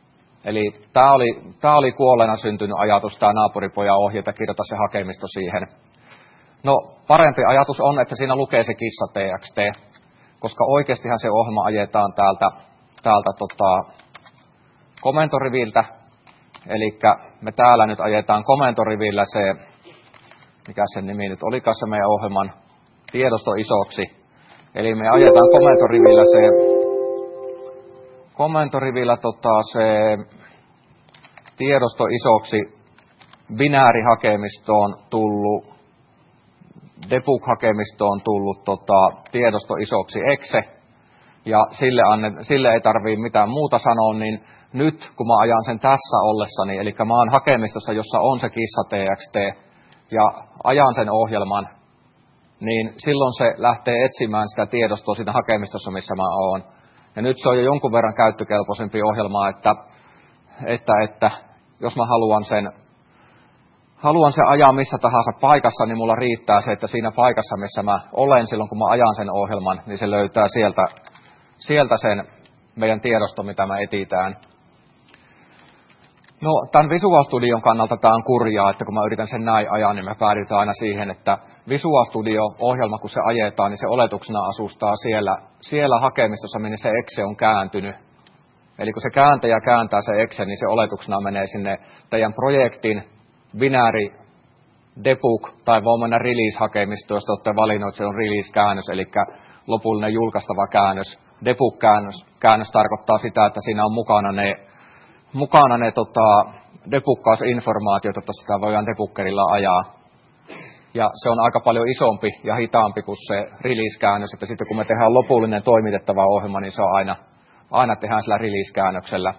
Eli tämä oli, tää oli kuolleena syntynyt ajatus, tämä naapuripojan ohje, että kirjoita se hakemisto siihen. No parempi ajatus on, että siinä lukee se kissa T X T, koska oikeastihan se ohjelma ajetaan täältä, täältä tota, komentoriviltä. Eli me täällä nyt ajetaan komentorivillä se, mikä sen nimi nyt olikaan se meidän ohjelman tiedosto isoksi. Eli me ajetaan komentorivillä se, komentorivillä tota se tiedosto isoksi binäärihakemistoon tullut, debug-hakemistoon tullut tota, tiedosto isoksi exe. Ja sille, anne, sille ei tarvitse mitään muuta sanoa, niin nyt kun mä ajan sen tässä ollessani, eli mä oon hakemistossa, jossa on se kissa T X T, ja ajan sen ohjelman, niin silloin se lähtee etsimään sitä tiedostoa siinä hakemistossa, missä mä oon. Ja nyt se on jo jonkun verran käyttökelpoisempi ohjelma, että, että, että jos mä haluan sen, haluan sen ajaa missä tahansa paikassa, niin mulla riittää se, että siinä paikassa, missä mä olen silloin, kun mä ajan sen ohjelman, niin se löytää sieltä, sieltä sen meidän tiedosto, mitä me etitään. No, tämän Visual Studion kannalta tämä on kurjaa, että kun mä yritän sen näin ajaa, niin me päädytään aina siihen, että Visual Studio-ohjelma, kun se ajetaan, niin se oletuksena asustaa siellä, siellä hakemistossa, minne se exe on kääntynyt. Eli kun se kääntäjä kääntää se exe, niin se oletuksena menee sinne teidän projektin binääri debug, tai voi mennä release-hakemistoon, jos te olette valinnut, että se on release-käännös, eli lopullinen julkaistava käännös. Debug-käännös käännös tarkoittaa sitä, että siinä on mukana ne mukana ne tota, debuggausinformaatiot, että sitä voidaan debuggerilla ajaa. Ja se on aika paljon isompi ja hitaampi kuin se release-käännös, että sitten kun me tehdään lopullinen toimitettava ohjelma, niin se on aina, aina tehdään sillä release-käännöksellä.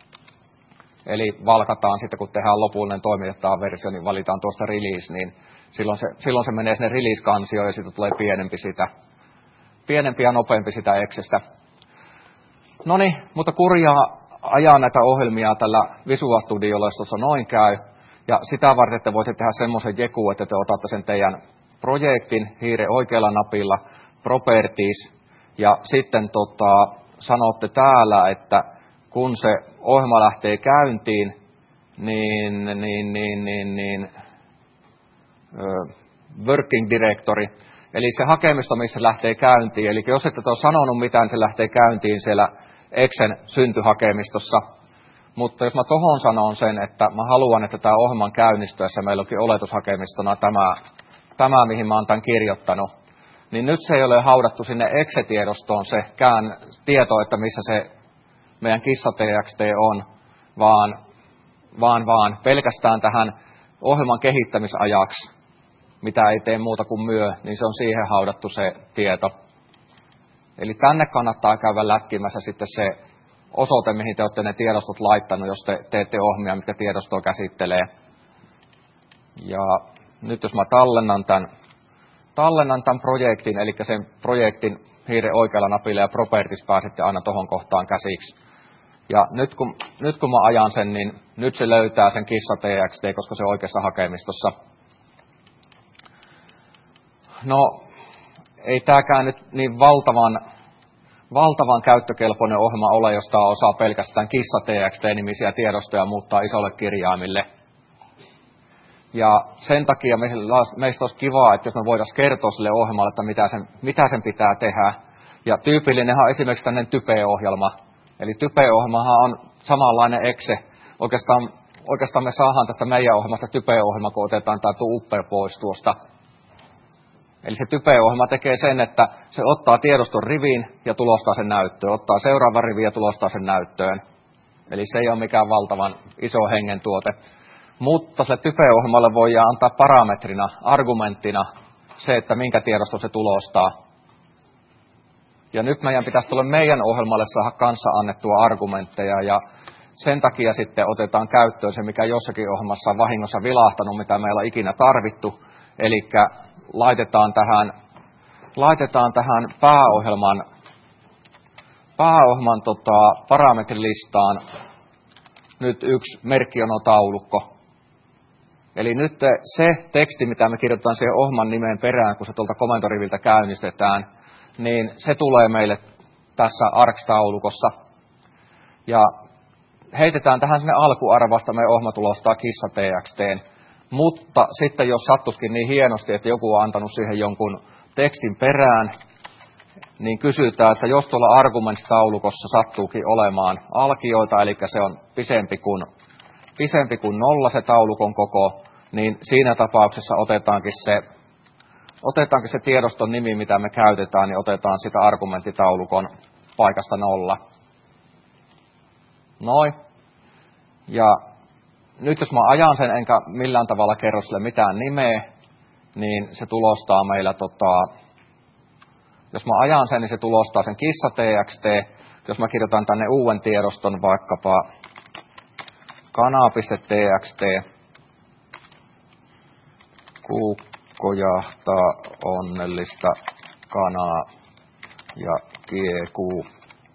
Eli valkataan sitten, kun tehdään lopullinen toimitettava versio, niin valitaan tuosta release, niin silloin se, silloin se menee sinne release-kansioon ja sitten tulee pienempi sitä, pienempi ja nopeampi sitä exestä. Noniin, mutta kurjaa ajaa näitä ohjelmia tällä Visual Studiolla, jos tuossa noin käy. Ja sitä varten, että voitte tehdä semmoisen jeku, että te otatte sen teidän projektin hiiren oikealla napilla, Properties, ja sitten tota, sanotte täällä, että kun se ohjelma lähtee käyntiin, niin, niin, niin, niin, niin uh, working directory, eli se hakemisto, missä se lähtee käyntiin. Eli jos ette ole sanonut mitään, se lähtee käyntiin siellä Exen syntyhakemistossa. Mutta jos mä tohon sanon sen, että mä haluan, että tämä ohjelman käynnistyessä meillä onkin oletushakemistona tämä, tämä, mihin mä oon tämän kirjoittanut, niin nyt se ei ole haudattu sinne Exe-tiedostoon se kään tieto, että missä se meidän kissa T X T on, vaan, vaan, vaan pelkästään tähän ohjelman kehittämisajaksi, mitä ei tee muuta kuin myö, niin se on siihen haudattu se tieto. Eli tänne kannattaa käydä lätkimässä sitten se osoite, mihin te olette ne tiedostot laittanut, jos te teette ohjelmia, mitkä tiedostoa käsittelee. Ja nyt jos mä tallennan tämän, tallennan tämän projektin, eli sen projektin hiiren oikealla napilla ja Properties pääsette aina tohon kohtaan käsiksi. Ja nyt kun, nyt kun mä ajan sen, niin nyt se löytää sen kissa T X T, koska se on oikeassa hakemistossa. No, ei tääkään nyt niin valtavan, valtavan käyttökelpoinen ohjelma ole, josta osaa pelkästään kissa T X T-nimisiä tiedostoja muuttaa isolle kirjaimille. Ja sen takia meistä olisi kivaa, että jos me voitaisiin kertoa sille ohjelmalle, että mitä sen, mitä sen pitää tehdä. Ja tyypillinenhän on esimerkiksi tämmöinen Type-ohjelma. Eli Type-ohjelmahan on samanlainen exe. Oikeastaan, oikeastaan me saadaan tästä meidän ohjelmasta Type-ohjelma, kun otetaan tämä upper pois tuosta. Eli se Type-ohjelma tekee sen, että se ottaa tiedoston rivin ja tulostaa sen näyttöön. Ottaa seuraavan rivin ja tulostaa sen näyttöön. Eli se ei ole mikään valtavan iso hengen tuote. Mutta se Type-ohjelmalle voidaan antaa parametrina, argumenttina se, että minkä tiedoston se tulostaa. Ja nyt meidän pitäisi tulla meidän ohjelmalle saada kanssa annettua argumentteja. Ja sen takia sitten otetaan käyttöön se, mikä jossakin ohjelmassa on vahingossa vilahtanut, mitä meillä on ikinä tarvittu. Eli laitetaan tähän, laitetaan tähän pääohjelman, pääohjelman tota, parametrilistaan nyt yksi merkkionotaulukko. Eli nyt se teksti, mitä me kirjoitetaan siihen ohjelman nimeen perään, kun se tuolta komentoriviltä käynnistetään, niin se tulee meille tässä A R C S-taulukossa. Ja heitetään tähän sinne alkuarvasta meidän ohjelma tulostaa kissa T X T. Mutta sitten jos sattuskin niin hienosti, että joku on antanut siihen jonkun tekstin perään, niin kysytään, että jos tuolla arguments-taulukossa sattuukin olemaan alkioita, eli se on pisempi kuin, pisempi kuin nolla se taulukon koko, niin siinä tapauksessa otetaankin se, otetaankin se tiedoston nimi, mitä me käytetään, niin otetaan sitä argumenttitaulukon paikasta nolla. Noin. Ja nyt jos mä ajan sen enkä millään tavalla kerro sille mitään nimeä, niin se tulostaa meillä, tota, jos mä ajan sen, niin se tulostaa sen kissa T X T. Jos mä kirjoitan tänne uuden tiedoston, vaikkapa kana.txt, kuukko jahtaa onnellista kanaa ja kiekuu.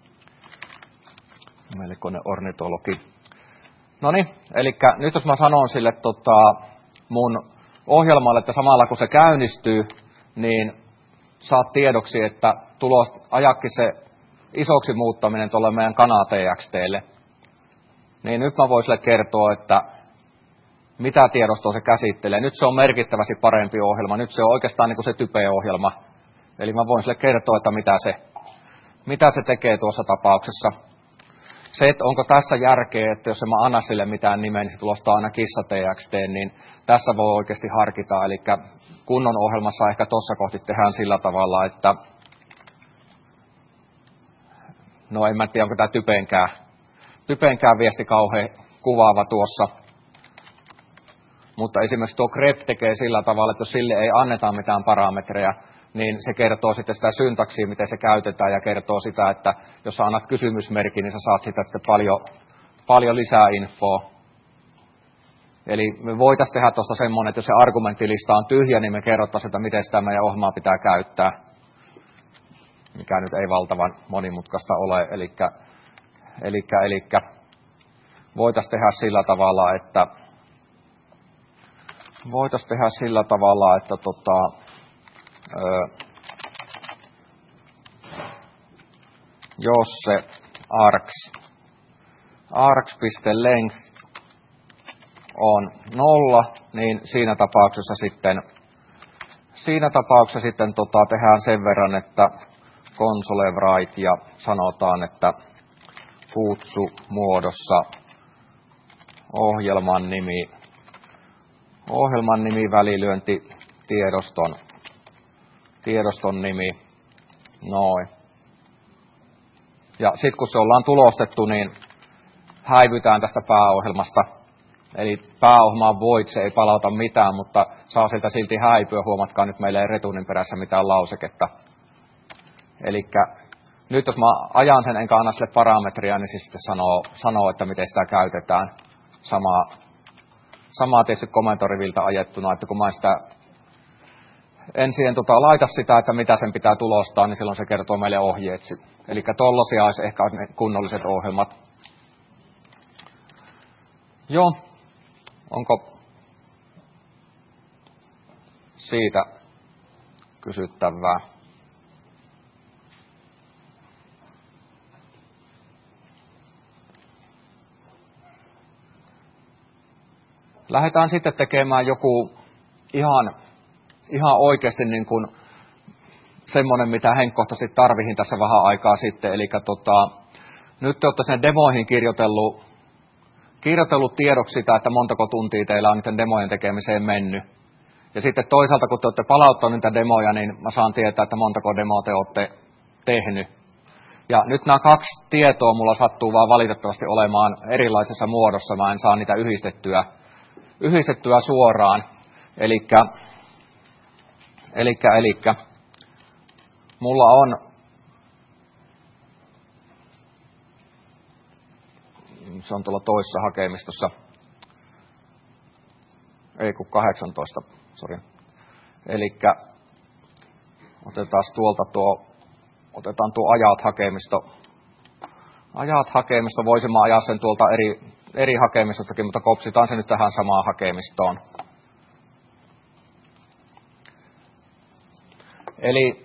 Melkoinen ornitologi. Noniin, eli nyt jos mä sanon sille tota, mun ohjelmalle, että samalla kun se käynnistyy, niin saat tiedoksi, että tulos, ajakki se isoksi muuttaminen tuolle meidän kana T X T:lle. Niin nyt mä voin sille kertoa, että mitä tiedostoa se käsittelee. Nyt se on merkittävästi parempi ohjelma. Nyt se on oikeastaan niin kuin se type-ohjelma. Eli mä voin sille kertoa, että mitä se, mitä se tekee tuossa tapauksessa. Se, että onko tässä järkeä, että jos en mä anna sille mitään nimeä, niin se tulostaa aina kissa T X T, niin tässä voi oikeasti harkita. Eli kunnon ohjelmassa ehkä tuossa kohti tehdään sillä tavalla, että no en mä tiedä, onko tämä typenkään, typenkään viesti kauhean kuvaava tuossa. Mutta esimerkiksi tuo grep tekee sillä tavalla, että jos sille ei anneta mitään parametreja, niin se kertoo sitten sitä syntaksia, miten se käytetään, ja kertoo sitä, että jos sä annat kysymysmerkin, niin sä saat sitä sitten paljon, paljon lisää infoa. Eli me voitaisiin tehdä tuosta semmoinen, että jos se argumenttilista on tyhjä, niin me kerrottaisiin, että miten sitä meidän ohjelmaa pitää käyttää, mikä nyt ei valtavan monimutkaista ole. Elikkä, elikkä, elikkä voitaisiin tehdä sillä tavalla, että voitaisiin tehdä sillä tavalla, että tota, Öö, jos se args, args.length on nolla, niin siinä tapauksessa sitten, siinä tapauksessa sitten tota, tehdään sen verran, että console write ja sanotaan, että kutsu muodossa ohjelman nimi, ohjelman nimi välilyönti tiedoston tiedoston nimi, noin. Ja sitten kun se ollaan tulostettu, niin häivytään tästä pääohjelmasta. Eli pääohjelmaan void, se ei palauta mitään, mutta saa sieltä silti häipyä. Huomatkaa, nyt meillä ei retunin perässä mitään lauseketta. Eli nyt jos mä ajan sen enkä anna sille parametria, niin se sitten sanoo, sanoo, että miten sitä käytetään. Samaa, samaa tietysti komentoriviltä ajettuna, että kun mä sitä en siihen tota, laita sitä, että mitä sen pitää tulostaa, niin silloin se kertoo meille ohjeet. Eli tollaisia olisi ehkä ne kunnolliset ohjelmat. Joo, onko siitä kysyttävää? Lähdetään sitten tekemään joku ihan... Ihan oikeasti niin kuin semmoinen, mitä henkkohtaisesti tarvihin tässä vähän aikaa sitten. Eli tota, nyt te olette sinne demoihin kirjoitellut, kirjoitellut tiedoksi sitä, että montako tuntia teillä on niiden demojen tekemiseen mennyt. Ja sitten toisaalta, kun te olette palauttanut niitä demoja, niin mä saan tietää, että montako demoa te olette tehnyt. Ja nyt nämä kaksi tietoa mulla sattuu vaan valitettavasti olemaan erilaisessa muodossa. Mä en saa niitä yhdistettyä, yhdistettyä suoraan. Elikkä Elikkä, elikkä, mulla on, se on tuolla toisessa hakemistossa, ei kun kahdeksantoista, sori. Elikkä, otetaan tuolta tuo, otetaan tuo ajat hakemisto, ajat hakemisto, voisin mä ajaa sen tuolta eri, eri hakemistostakin, mutta kopsitaan se nyt tähän samaan hakemistoon. Eli,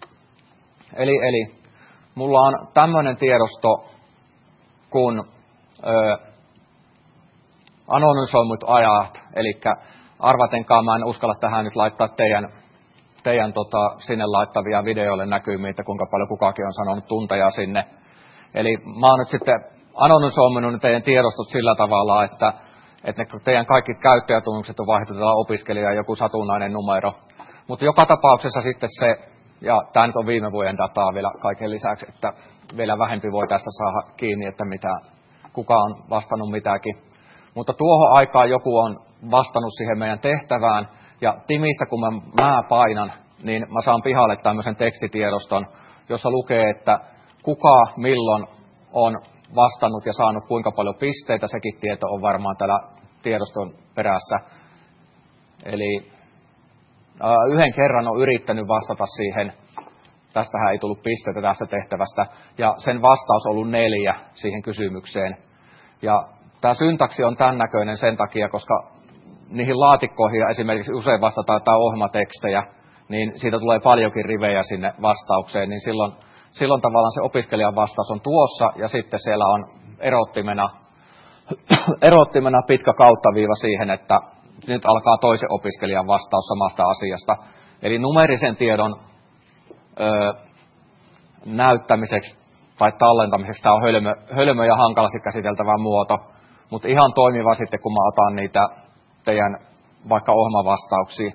eli, eli mulla on tämmöinen tiedosto kuin ö, anonymisoimut ajat, eli arvatenkaan mä en uskalla tähän nyt laittaa teidän, teidän tota, sinne laittavia videoille näkymiin, että kuinka paljon kukakin on sanonut tunteja sinne. Eli mä oon nyt sitten anonymisoiminut teidän tiedostot sillä tavalla, että, että ne teidän kaikki käyttäjätunnukset on vaihdettu tällä opiskelijaa joku satunnainen numero. Mutta joka tapauksessa sitten se, ja tämä nyt on viime vuoden dataa vielä kaiken lisäksi, että vielä vähempi voi tästä saada kiinni, että mitä, kuka on vastannut mitäkin. Mutta tuohon aikaan joku on vastannut siihen meidän tehtävään, ja Timistä kun mä, mä painan, niin mä saan pihalle tämmöisen tekstitiedoston, jossa lukee, että kuka milloin on vastannut ja saanut kuinka paljon pisteitä, sekin tieto on varmaan täällä tiedoston perässä. Eli ää, yhden kerran on yrittänyt vastata siihen, tästähän ei tullut pisteitä tästä tehtävästä, ja sen vastaus on ollut neljä siihen kysymykseen. Ja tämä syntaksi on tämän näköinen sen takia, koska niihin laatikkoihin esimerkiksi usein vastataan tai ohjelmatekstejä, niin siitä tulee paljonkin rivejä sinne vastaukseen, niin silloin, silloin tavallaan se opiskelijan vastaus on tuossa, ja sitten siellä on erottimena, erottimena pitkä kauttaviiva siihen, että nyt alkaa toisen opiskelijan vastaus samasta asiasta. Eli numerisen tiedon ö, näyttämiseksi tai tallentamiseksi tämä on hölmö, hölmö ja hankalasti käsiteltävä muoto, mutta ihan toimiva sitten, kun mä otan niitä teidän vaikka ohjelmavastauksia.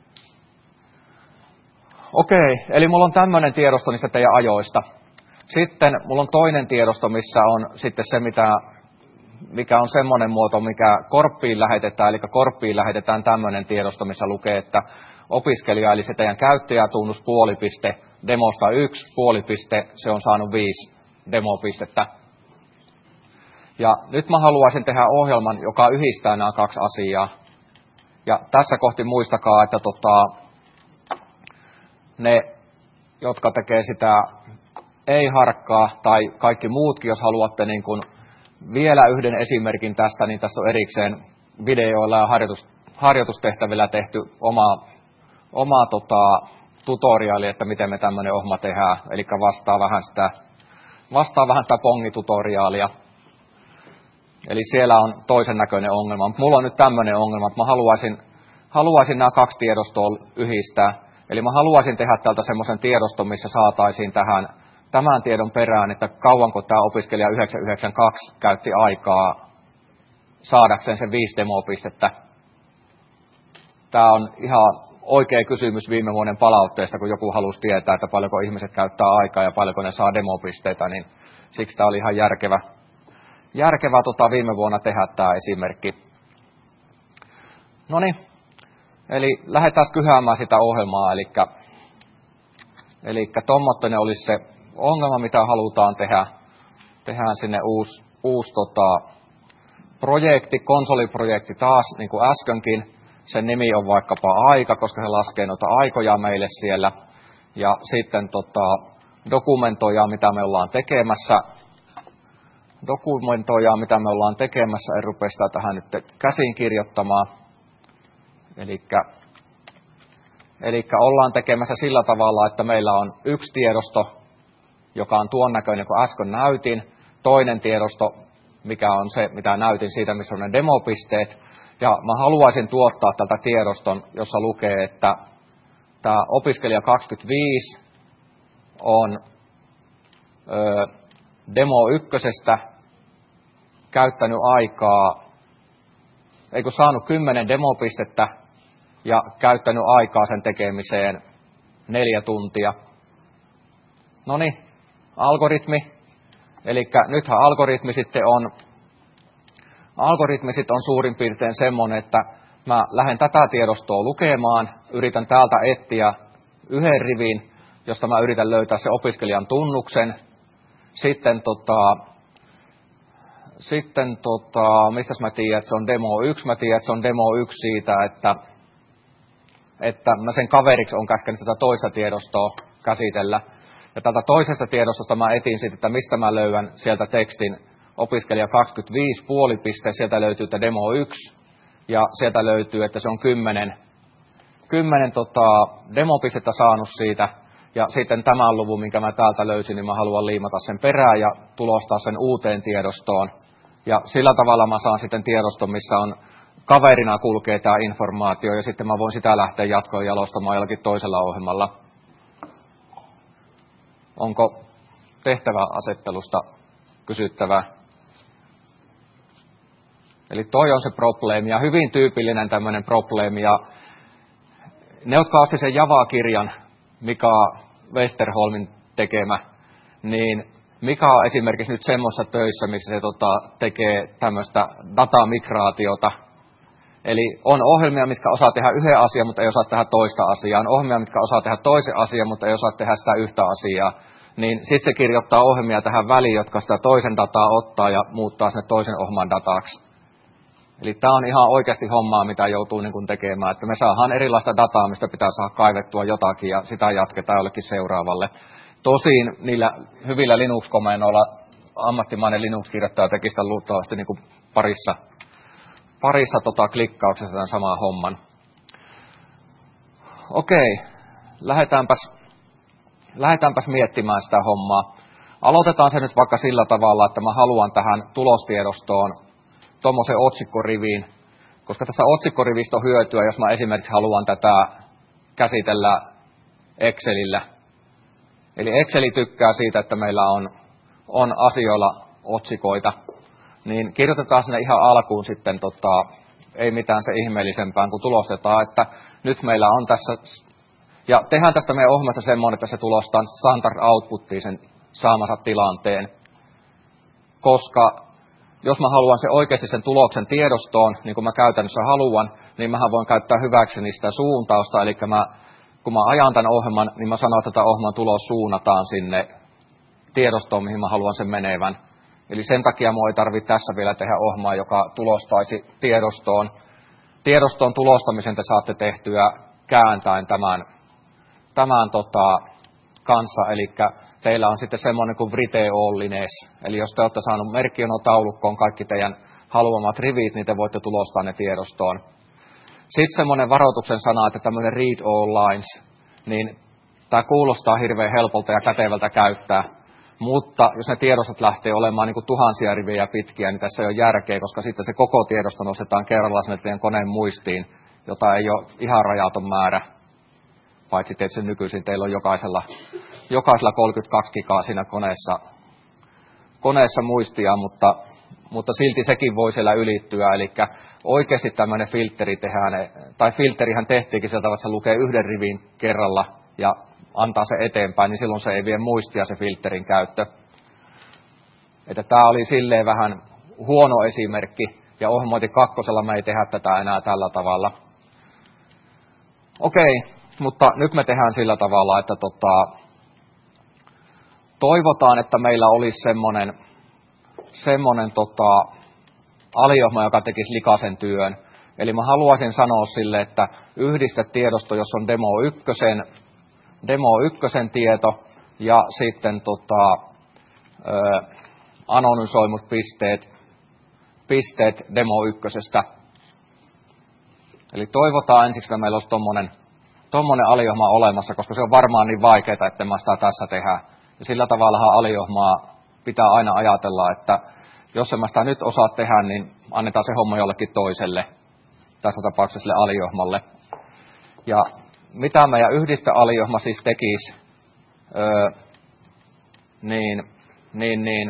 Okei, eli mulla on tämmöinen tiedosto niistä teidän ajoista. Sitten mulla on toinen tiedosto, missä on sitten se, mitä, mikä on semmoinen muoto, mikä korppiin lähetetään. Eli korppiin lähetetään tämmöinen tiedosto, missä lukee, että opiskelija, eli se teidän käyttäjätunnus puolipiste, demosta yksi, puolipiste, se on saanut viisi demopistettä. Ja nyt mä haluaisin tehdä ohjelman, joka yhdistää nämä kaksi asiaa. Ja tässä kohti muistakaa, että tota, ne, jotka tekee sitä ei-harkkaa, tai kaikki muutkin, jos haluatte niin kun vielä yhden esimerkin tästä, niin tässä on erikseen videoilla ja harjoitus, harjoitustehtävillä tehty oma, oma tota, tutoriaali, että miten me tämmöinen ohjelma tehdään. Eli vastaa vähän sitä, vastaa vähän sitä pongitutoriaalia. Eli siellä on toisen näköinen ongelma. Mutta mulla on nyt tämmöinen ongelma, että mä haluaisin, haluaisin nämä kaksi tiedostoa yhdistää. Eli mä haluaisin tehdä tältä semmoisen tiedoston, missä saataisiin tähän tämän tiedon perään, että kauanko tämä opiskelija yhdeksänsataayhdeksänkymmentäkaksi käytti aikaa saadakseen sen viisi demopistettä. Tämä on ihan oikea kysymys viime vuoden palautteesta, kun joku halusi tietää, että paljonko ihmiset käyttää aikaa ja paljonko ne saa demopisteitä, niin siksi tämä oli ihan järkevä, järkevä tota, viime vuonna tehdä tämä esimerkki. Noniin, eli lähdetään kyhäämään sitä ohjelmaa, eli, eli tommoinen olisi se ongelma, mitä halutaan tehdä. Tehdään sinne uusi, uusi tota, projekti, konsoliprojekti taas, niin kuin äskenkin. Sen nimi on vaikkapa aika, koska se laskee noita aikoja meille siellä. Ja sitten tota, dokumentoidaan, mitä me ollaan tekemässä. Dokumentoidaan, mitä me ollaan tekemässä. En rupea sitä tähän nyt käsin kirjoittamaan. Elikkä, elikkä ollaan tekemässä sillä tavalla, että meillä on yksi tiedosto, joka on tuon näköinen, kun äsken näytin. Toinen tiedosto, mikä on se, mitä näytin siitä, missä on ne demopisteet. Ja mä haluaisin tuottaa tältä tiedoston, jossa lukee, että tämä opiskelija kaksikymmentäviisi on ö, demo ykkösestä käyttänyt aikaa, eikö saanut kymmenen demopistettä ja käyttänyt aikaa sen tekemiseen neljä tuntia. Noniin, algoritmi. Eli nythän algoritmi sitten on Algoritmi sit on suurin piirtein semmoinen, että mä lähden tätä tiedostoa lukemaan, yritän täältä etsiä yhden rivin, josta mä yritän löytää se opiskelijan tunnuksen. Sitten, tota, sitten tota, mistä mä tiedän, että se on demo yksi, mä tiedän, että se on demo yksi siitä, että, että mä sen kaveriksi on käskenyt tätä toista tiedostoa käsitellä. Ja tältä toisesta tiedostosta mä etin sitten, että mistä mä löydän sieltä tekstin opiskelija kaksikymmentäviisi puolipiste, sieltä löytyy että demo yksi, ja sieltä löytyy, että se on kymmenen, kymmenen tota, demopistettä saanut siitä, ja sitten tämän luvun, minkä mä täältä löysin, niin mä haluan liimata sen perään ja tulostaa sen uuteen tiedostoon, Ja sillä tavalla mä saan sitten tiedoston, missä on kaverina kulkee tämä informaatio, ja sitten mä voin sitä lähteä jatkoon jalostamaan jollakin toisella ohjelmalla. Onko tehtäväasettelusta kysyttävää? Eli toi on se probleemi, ja hyvin tyypillinen tämmöinen probleemi. Ja ne, jotka osti sen Java-kirjan, Mika Westerholmin tekemä, niin Mika on esimerkiksi nyt semmoisessa töissä, missä se tota, tekee tämmöistä datamigraatiota. Eli on ohjelmia, mitkä osaa tehdä yhden asian, mutta ei osaa tehdä toista asiaa. On ohjelmia, mitkä osaa tehdä toisen asian, mutta ei osaa tehdä sitä yhtä asiaa. Niin sitten se kirjoittaa ohjelmia tähän väliin, jotka sitä toisen dataa ottaa ja muuttaa sinne toisen ohjelman dataksi. Eli tämä on ihan oikeasti hommaa, mitä joutuu niin kuin tekemään. Että me saadaan erilaista dataa, mistä pitää saada kaivettua jotakin ja sitä jatketaan jollekin seuraavalle. Tosin niillä hyvillä Linux-komennoilla ammattimainen Linux-kirjoittaja teki sitä luultavasti niin kuin parissa, parissa tota klikkauksessa tämän saman homman. Okei, lähdetäänpäs, lähdetäänpäs miettimään sitä hommaa. Aloitetaan se nyt vaikka sillä tavalla, että mä haluan tähän tulostiedostoon tuommoisen otsikkoriviin, koska tässä otsikkorivistä on hyötyä, jos mä esimerkiksi haluan tätä käsitellä Excelillä. Eli Exceli tykkää siitä, että meillä on, on asioilla otsikoita, niin kirjoitetaan sinne ihan alkuun sitten, tota, ei mitään se ihmeellisempään, kun tulostetaan, että nyt meillä on tässä, ja tehdään tästä meidän ohjelmasta semmoinen, että se tulostaa standard outputtiin sen saamansa tilanteen, koska jos mä haluan se oikeasti sen tuloksen tiedostoon, niin kuin mä käytännössä haluan, niin mähän voin käyttää hyväkseni sitä suuntausta, eli mä, kun mä ajan tämän ohjelman, niin mä sanon, että tätä ohjelman tulos suunnataan sinne tiedostoon, mihin mä haluan sen menevän. Eli sen takia mua ei tarvitse tässä vielä tehdä ohjelmaa, joka tulostaisi tiedostoon. Tiedostoon tulostamisen te saatte tehtyä kääntäen tämän, tämän tota, kanssa, eli teillä on sitten semmoinen kuin Vrite Allines. Eli jos te olette saanut merkkionotaulukkoon kaikki teidän haluamat rivit, niin te voitte tulostaa ne tiedostoon. Sitten semmoinen varoituksen sana, että tämmöinen read all lines, niin tämä kuulostaa hirveän helpolta ja kätevältä käyttää. Mutta jos ne tiedostot lähtee olemaan niin kuin tuhansia rivejä pitkiä, niin tässä ei ole järkeä, koska sitten se koko tiedosto nostetaan kerralla sinne teidän koneen muistiin, jota ei ole ihan rajaton määrä. Paitsi tietysti nykyisin teillä on jokaisella, jokaisella kolmekymmentäkaksi gigaa siinä koneessa, koneessa muistia, mutta, mutta silti sekin voi siellä ylittyä. Eli oikeasti tämmöinen filtteri tehdään, tai filterihän tehtiinkin sieltä, että se lukee yhden rivin kerralla ja antaa se eteenpäin, niin silloin se ei vie muistia se filterin käyttö. Että tämä oli silleen vähän huono esimerkki, ja ohjelmointi kakkosella me ei tehdä tätä enää tällä tavalla. Okei, mutta nyt me tehdään sillä tavalla, että tota, toivotaan, että meillä olisi semmoinen, semmoinen tota, aliohjelma, joka tekisi likaisen työn. Eli mä haluaisin sanoa sille, että yhdistä tiedosto, jos on demo ykkösen, demo ykkösen tieto ja sitten tota, ö, anonymisoimut pisteet, pisteet demo ykkösestä. Eli toivotaan ensiksi, että meillä olisi tommonen, tommonen aliohjelma olemassa, koska se on varmaan niin vaikeaa, että mä sitä tässä tehdään. Ja sillä tavallahan aliohjelmaa pitää aina ajatella, että jos en mä sitä nyt osaa tehdä, niin annetaan se homma jollekin toiselle, tässä tapauksessa sille aliohjelmalle. Ja mitä meidän yhdistä aliohjelma siis tekisi, öö, niin, niin, niin,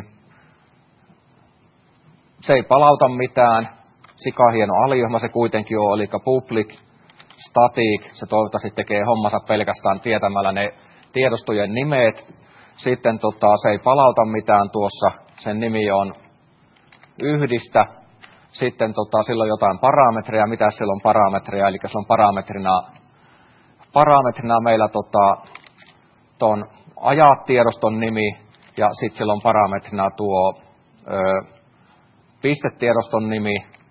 se ei palauta mitään, sikahieno aliohjelma se kuitenkin on, eli public, static, se toivottavasti tekee hommansa pelkästään tietämällä ne tiedostojen nimet. Sitten tota, se ei palauta mitään tuossa, sen nimi on yhdistä. Sitten tota, sillä on jotain parametreja, mitä siellä on parametreja, eli se on parametrina, parametrina meillä tota, ton ajat-tiedoston nimi, ja sitten siellä on parametrina tuo ö, pistetiedoston nimi,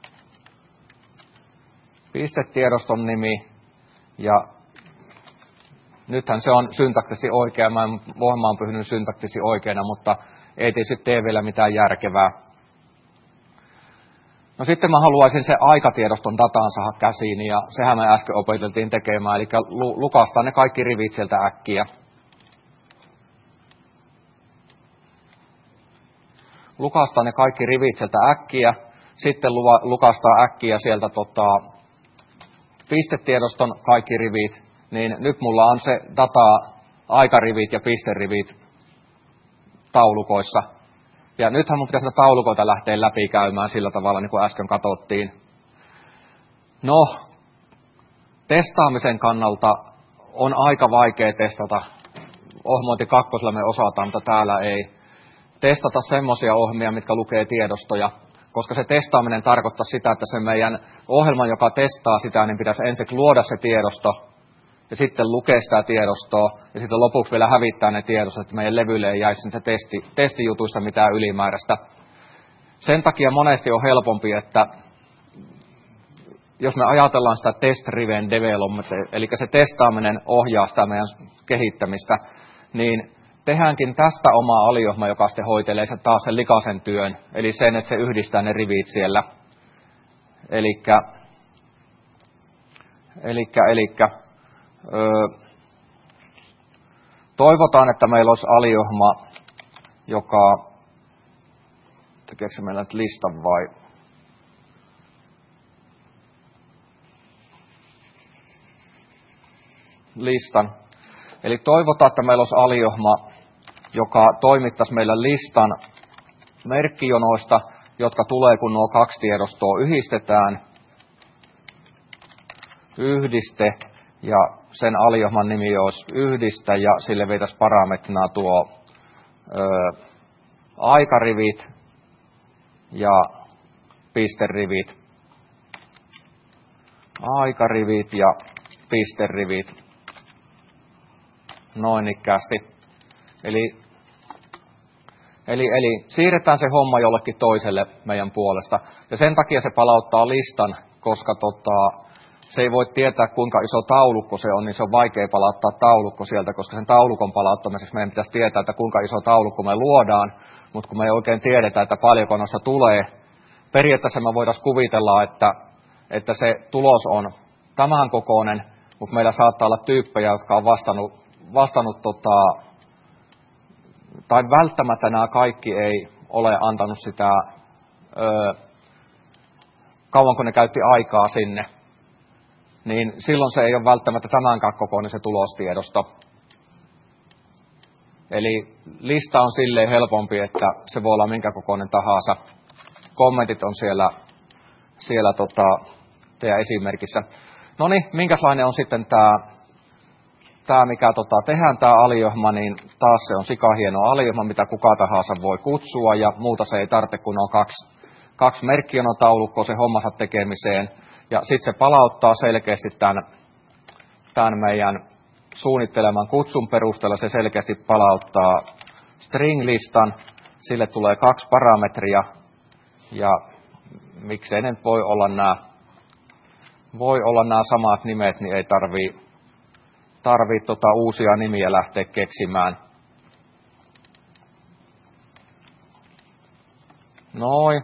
pistetiedoston nimi, ja nythän se on syntaktisesti oikea, mä en ohjelma on pysynyt syntaktisesti oikeana, mutta ei tietysti tee vielä mitään järkevää. No sitten mä haluaisin se aikatiedoston dataan saada käsiin, ja sehän me äsken opeteltiin tekemään, eli lukastaan ne kaikki rivit sieltä äkkiä. lukastaan ne kaikki rivit sieltä äkkiä, sitten lukastaan äkkiä sieltä tota, pistetiedoston kaikki rivit, niin nyt mulla on se data, aikarivit ja pisterivit taulukoissa. Ja nythän mun pitäisi taulukoita lähteä läpikäymään sillä tavalla, niin kuin äsken katsottiin. No, testaamisen kannalta on aika vaikea testata. Ohmointi kakkosella me osataan, mutta täällä ei. Testata semmoisia ohjelmia, mitkä lukee tiedostoja, koska se testaaminen tarkoittaa sitä, että se meidän ohjelma, joka testaa sitä, niin pitäisi ensin luoda se tiedosto, ja sitten lukea sitä tiedostoa, ja sitten lopuksi vielä hävittää ne tiedostot, että meidän levylle ei jäisi se testi, testijutuista mitään ylimääräistä. Sen takia monesti on helpompi, että jos me ajatellaan sitä test-driven development, eli se testaaminen ohjaa sitä meidän kehittämistä, niin tehdäänkin tästä oma aliohjelma, joka sitten hoitelee se taas sen likaisen työn, eli sen, että se yhdistää ne rivit siellä. Elikkä, elikkä, elikkä öö, toivotaan, että meillä olisi aliohjelma, joka, tekeekö meillä nyt listan vai? Listan. Eli toivotaan, että meillä olisi aliohjelma, joka toimittaisi meillä listan merkkijonoista, jotka tulee, kun nuo kaksi tiedostoa yhdistetään. Yhdiste, ja sen aliohjelman nimi olisi yhdistä, ja sille vietäisiin parametrina tuo ö, aikarivit ja pisterivit. Aikarivit ja pisterivit. Noin ikkäästi. Eli, eli, eli siirretään se homma jollekin toiselle meidän puolesta. Ja sen takia se palauttaa listan, koska tota, se ei voi tietää, kuinka iso taulukko se on, niin se on vaikea palauttaa taulukko sieltä, koska sen taulukon palauttamiseksi meidän pitäisi tietää, että kuinka iso taulukko me luodaan, mutta kun me ei oikein tiedetä, että paljonko noissa tulee, periaatteessa me voitaisiin kuvitella, että, että se tulos on tämän kokoinen, mutta meillä saattaa olla tyyppejä, jotka on vastannut, vastannut tota, tai välttämättä nämä kaikki ei ole antanut sitä, öö, kauanko ne käytti aikaa sinne, niin silloin se ei ole välttämättä tämänkään kokoinen se tulostiedosto. Eli lista on silleen helpompi, että se voi olla minkä kokoinen tahansa. Kommentit on siellä, siellä tota, teidän esimerkissä. No niin, minkälainen on sitten tämä, tämä mikä tota, tehdään tämä aliohjelma, niin taas se on sikahieno aliohjelma, mitä kuka tahansa voi kutsua, ja muuta se ei tarvitse, kun on kaksi, kaksi merkkijonotaulukkoa se hommansa tekemiseen. Ja sitten se palauttaa selkeästi tämän, tämän meidän suunnitteleman kutsun perusteella, se selkeästi palauttaa string-listan, sille tulee kaksi parametria, ja miksei ne voi olla nämä, voi olla nämä samat nimet, niin ei tarvii, tarvii tota uusia nimiä lähteä keksimään. Noin.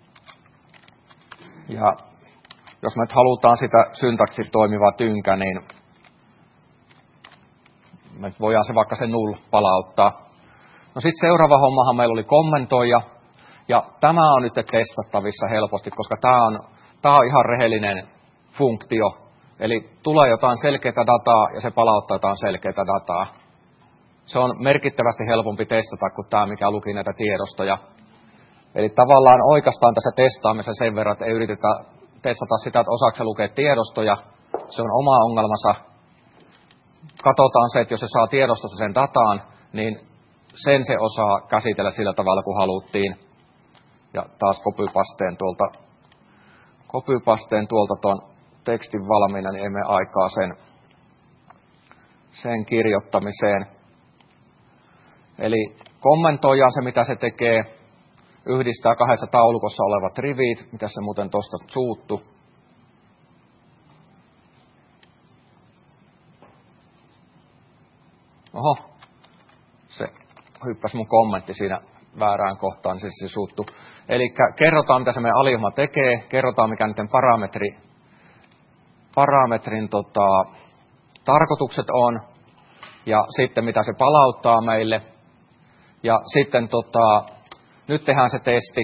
Ja jos me nyt halutaan sitä syntaksi toimiva tynkä, niin me voidaan se vaikka se null palauttaa. No sitten seuraava hommahan meillä oli kommentoija, ja tämä on nyt testattavissa helposti, koska tämä on, tämä on ihan rehellinen funktio. Eli tulee jotain selkeää dataa, ja se palauttaa jotain selkeää dataa. Se on merkittävästi helpompi testata kuin tämä, mikä luki näitä tiedostoja. Eli tavallaan oikeastaan tässä testaamisessa sen verran, että ei yritetä testata sitä, että osaako se lukea tiedostoja. Se on oma ongelmansa. Katsotaan se, että jos se saa tiedostosta sen dataan, niin sen se osaa käsitellä sillä tavalla, kuin haluttiin. Ja taas copypasteen tuolta, copypasteen tuolta ton tekstin valmiina, niin emme aikaa sen, sen kirjoittamiseen. Eli kommentoija on se, mitä se tekee. Yhdistää kahdessa taulukossa olevat rivit. Mitä se muuten tuosta suuttu? Oho, se hyppäsi mun kommentti siinä väärään kohtaan, niin se suuttu. Eli kerrotaan, mitä se meidän aliohjelma tekee, kerrotaan, mikä niiden parametri, parametrin tota, tarkoitukset on, ja sitten mitä se palauttaa meille. Ja sitten tota, nyt tehdään se testi.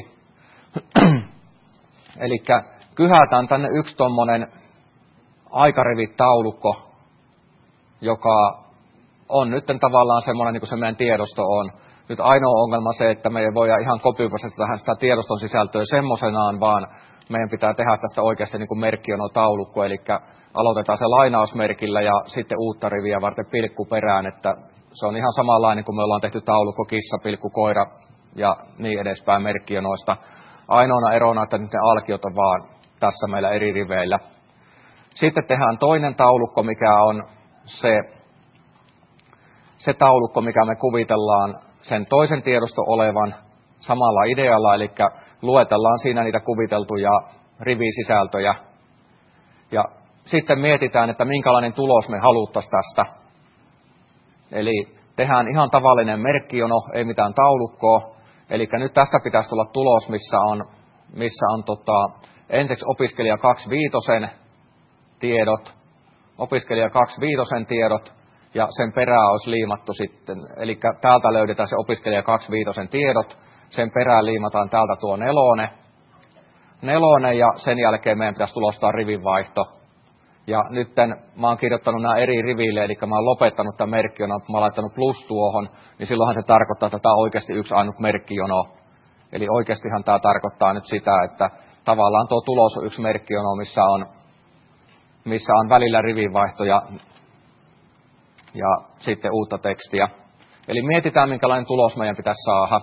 Eli kyhätään tänne yksi tommonen aikarivitaulukko, joka on nyt tavallaan semmoinen, niin kuin se meidän tiedosto on. Nyt ainoa ongelma se, että me ei voida ihan kopioida tähän sitä tiedoston sisältöä semmoisenaan, vaan meidän pitää tehdä tästä oikeasti niin kuin merkkiono-taulukko, eli aloitetaan se lainausmerkillä ja sitten uutta riviä varten pilkku perään, että se on ihan samanlainen kuin me ollaan tehty taulukko kissa, pilkku, koira ja niin edespäin merkkionoista. Ainoana erona, että nyt ne alkiot on vaan tässä meillä eri riveillä. Sitten tehdään toinen taulukko, mikä on se, se taulukko, mikä me kuvitellaan sen toisen tiedoston olevan samalla idealla, eli luetellaan siinä niitä kuviteltuja rivisisältöjä. Ja sitten mietitään, että minkälainen tulos me haluttaisiin tästä. Eli tehdään ihan tavallinen merkkijono, ei mitään taulukkoa. Eli nyt tästä pitäisi tulla tulos, missä on, missä on tota, ensiksi opiskelija kaksikymmentäviisi tiedot, opiskelija kaksikymmentäviisi tiedot, ja sen perään olisi liimattu sitten. Eli täältä löydetään se opiskelija kaksikymmentäviisi tiedot, sen perään liimataan täältä tuo nelone, nelone ja sen jälkeen meidän pitäisi tulostaa rivinvaihto. Ja nyt mä oon kirjoittanut nämä eri riville, eli mä oon lopettanut tämän merkkijonon, kun mä oon laittanut plus tuohon, niin silloinhan se tarkoittaa, että tämä on oikeasti yksi ainut merkkijono. Eli oikeastihan tämä tarkoittaa nyt sitä, että tavallaan tuo tulos on yksi merkkijono, missä on, missä on välillä rivinvaihto ja, ja sitten uutta tekstiä. Eli mietitään, minkälainen tulos meidän pitäisi saada.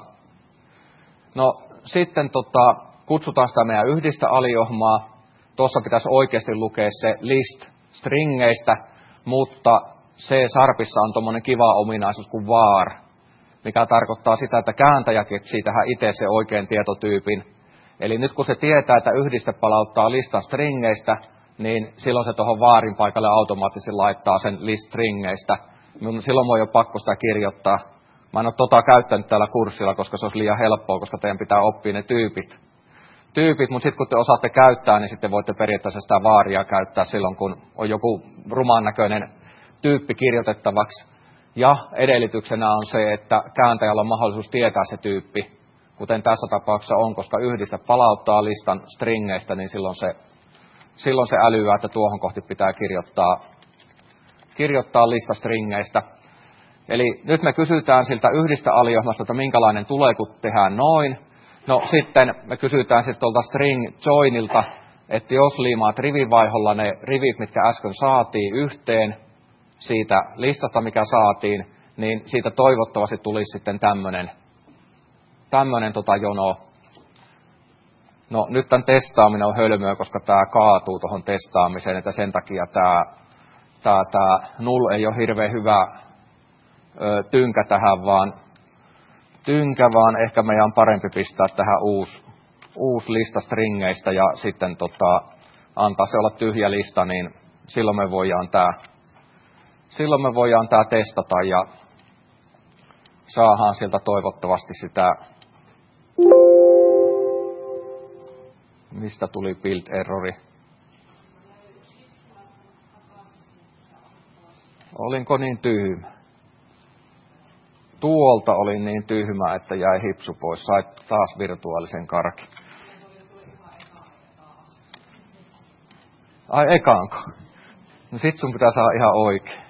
No sitten tota, kutsutaan sitä meidän yhdistä aliohmaa. Tuossa pitäisi oikeasti lukea se list stringeistä, mutta C-sharpissa on tuommoinen kiva ominaisuus kuin var, mikä tarkoittaa sitä, että kääntäjä keksii tähän itse se oikean tietotyypin. Eli nyt kun se tietää, että yhdiste palauttaa listan stringeistä, niin silloin se tuohon vaarin paikalle automaattisesti laittaa sen list stringeistä. Silloin mun ei ole pakko sitä kirjoittaa. Mä en ole tota käyttänyt täällä kurssilla, koska se olisi liian helppoa, koska teidän pitää oppia ne tyypit. tyypit, mutta sitten kun te osaatte käyttää, niin sitten voitte periaatteessa sitä vaaria käyttää silloin, kun on joku ruman näköinen tyyppi kirjoitettavaksi. Ja edellytyksenä on se, että kääntäjällä on mahdollisuus tietää se tyyppi, kuten tässä tapauksessa on, koska yhdiste palauttaa listan stringeistä, niin silloin se, silloin se älyää, että tuohon kohti pitää kirjoittaa, kirjoittaa lista stringeistä. Eli nyt me kysytään siltä yhdistä aliohmasta, että minkälainen tulee, kun tehdään noin. No sitten me kysytään sitten tuolta string joinilta, että jos liimaat rivivaiholla ne rivit, mitkä äsken saatiin yhteen siitä listasta, mikä saatiin, niin siitä toivottavasti tulisi sitten tämmöinen tämmönen tota jono. No nyt tämän testaaminen on hölmöä, koska tämä kaatuu tuohon testaamiseen, että sen takia tämä, tämä, tämä null ei ole hirveän hyvä ö, tynkä tähän, vaan tynkä, vaan ehkä meidän on parempi pistää tähän uusi, uusi lista stringeistä ja sitten tota, antaa se olla tyhjä lista, niin silloin me voidaan tämä, silloin me voidaan tämä testata ja saadaan sieltä toivottavasti sitä, mistä tuli build errori. Olinko niin tyhmä? Tuolta oli niin tyhmä, että jäi hipsu pois. Sait taas virtuaalisen karkin. Ai ekaanko? No sit sun pitää saada ihan oikein.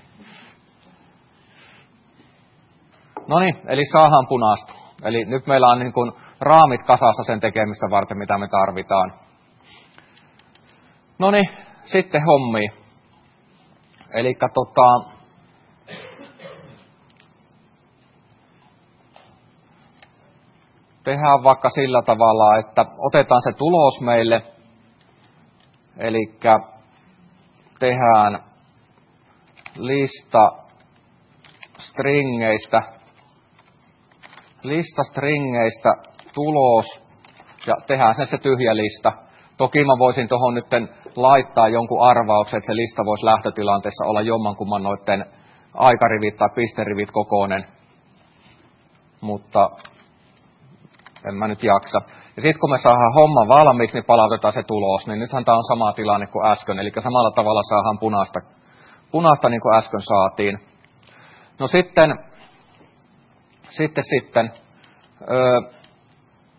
Noniin, eli saadaan punaista. Eli nyt meillä on niin kuin raamit kasassa sen tekemistä varten, mitä me tarvitaan. Noniin, sitten hommi. Eli tota... tehdään vaikka sillä tavalla, että otetaan se tulos meille, eli tehdään lista stringeistä, lista stringeistä tulos, ja tehdään sen se tyhjä lista. Toki mä voisin tuohon nyt laittaa jonkun arvauksen, että se lista voisi lähtötilanteessa olla jommankumman noiden aikarivit tai pisterivit kokoinen, mutta en mä nyt jaksa. Ja sitten kun me saadaan homma valmiiksi, niin palautetaan se tulos. Niin nythän tämä on sama tilanne kuin äsken. Eli samalla tavalla saadaan punaista, punaista niin kuin äsken saatiin. No sitten, sitten, sitten öö,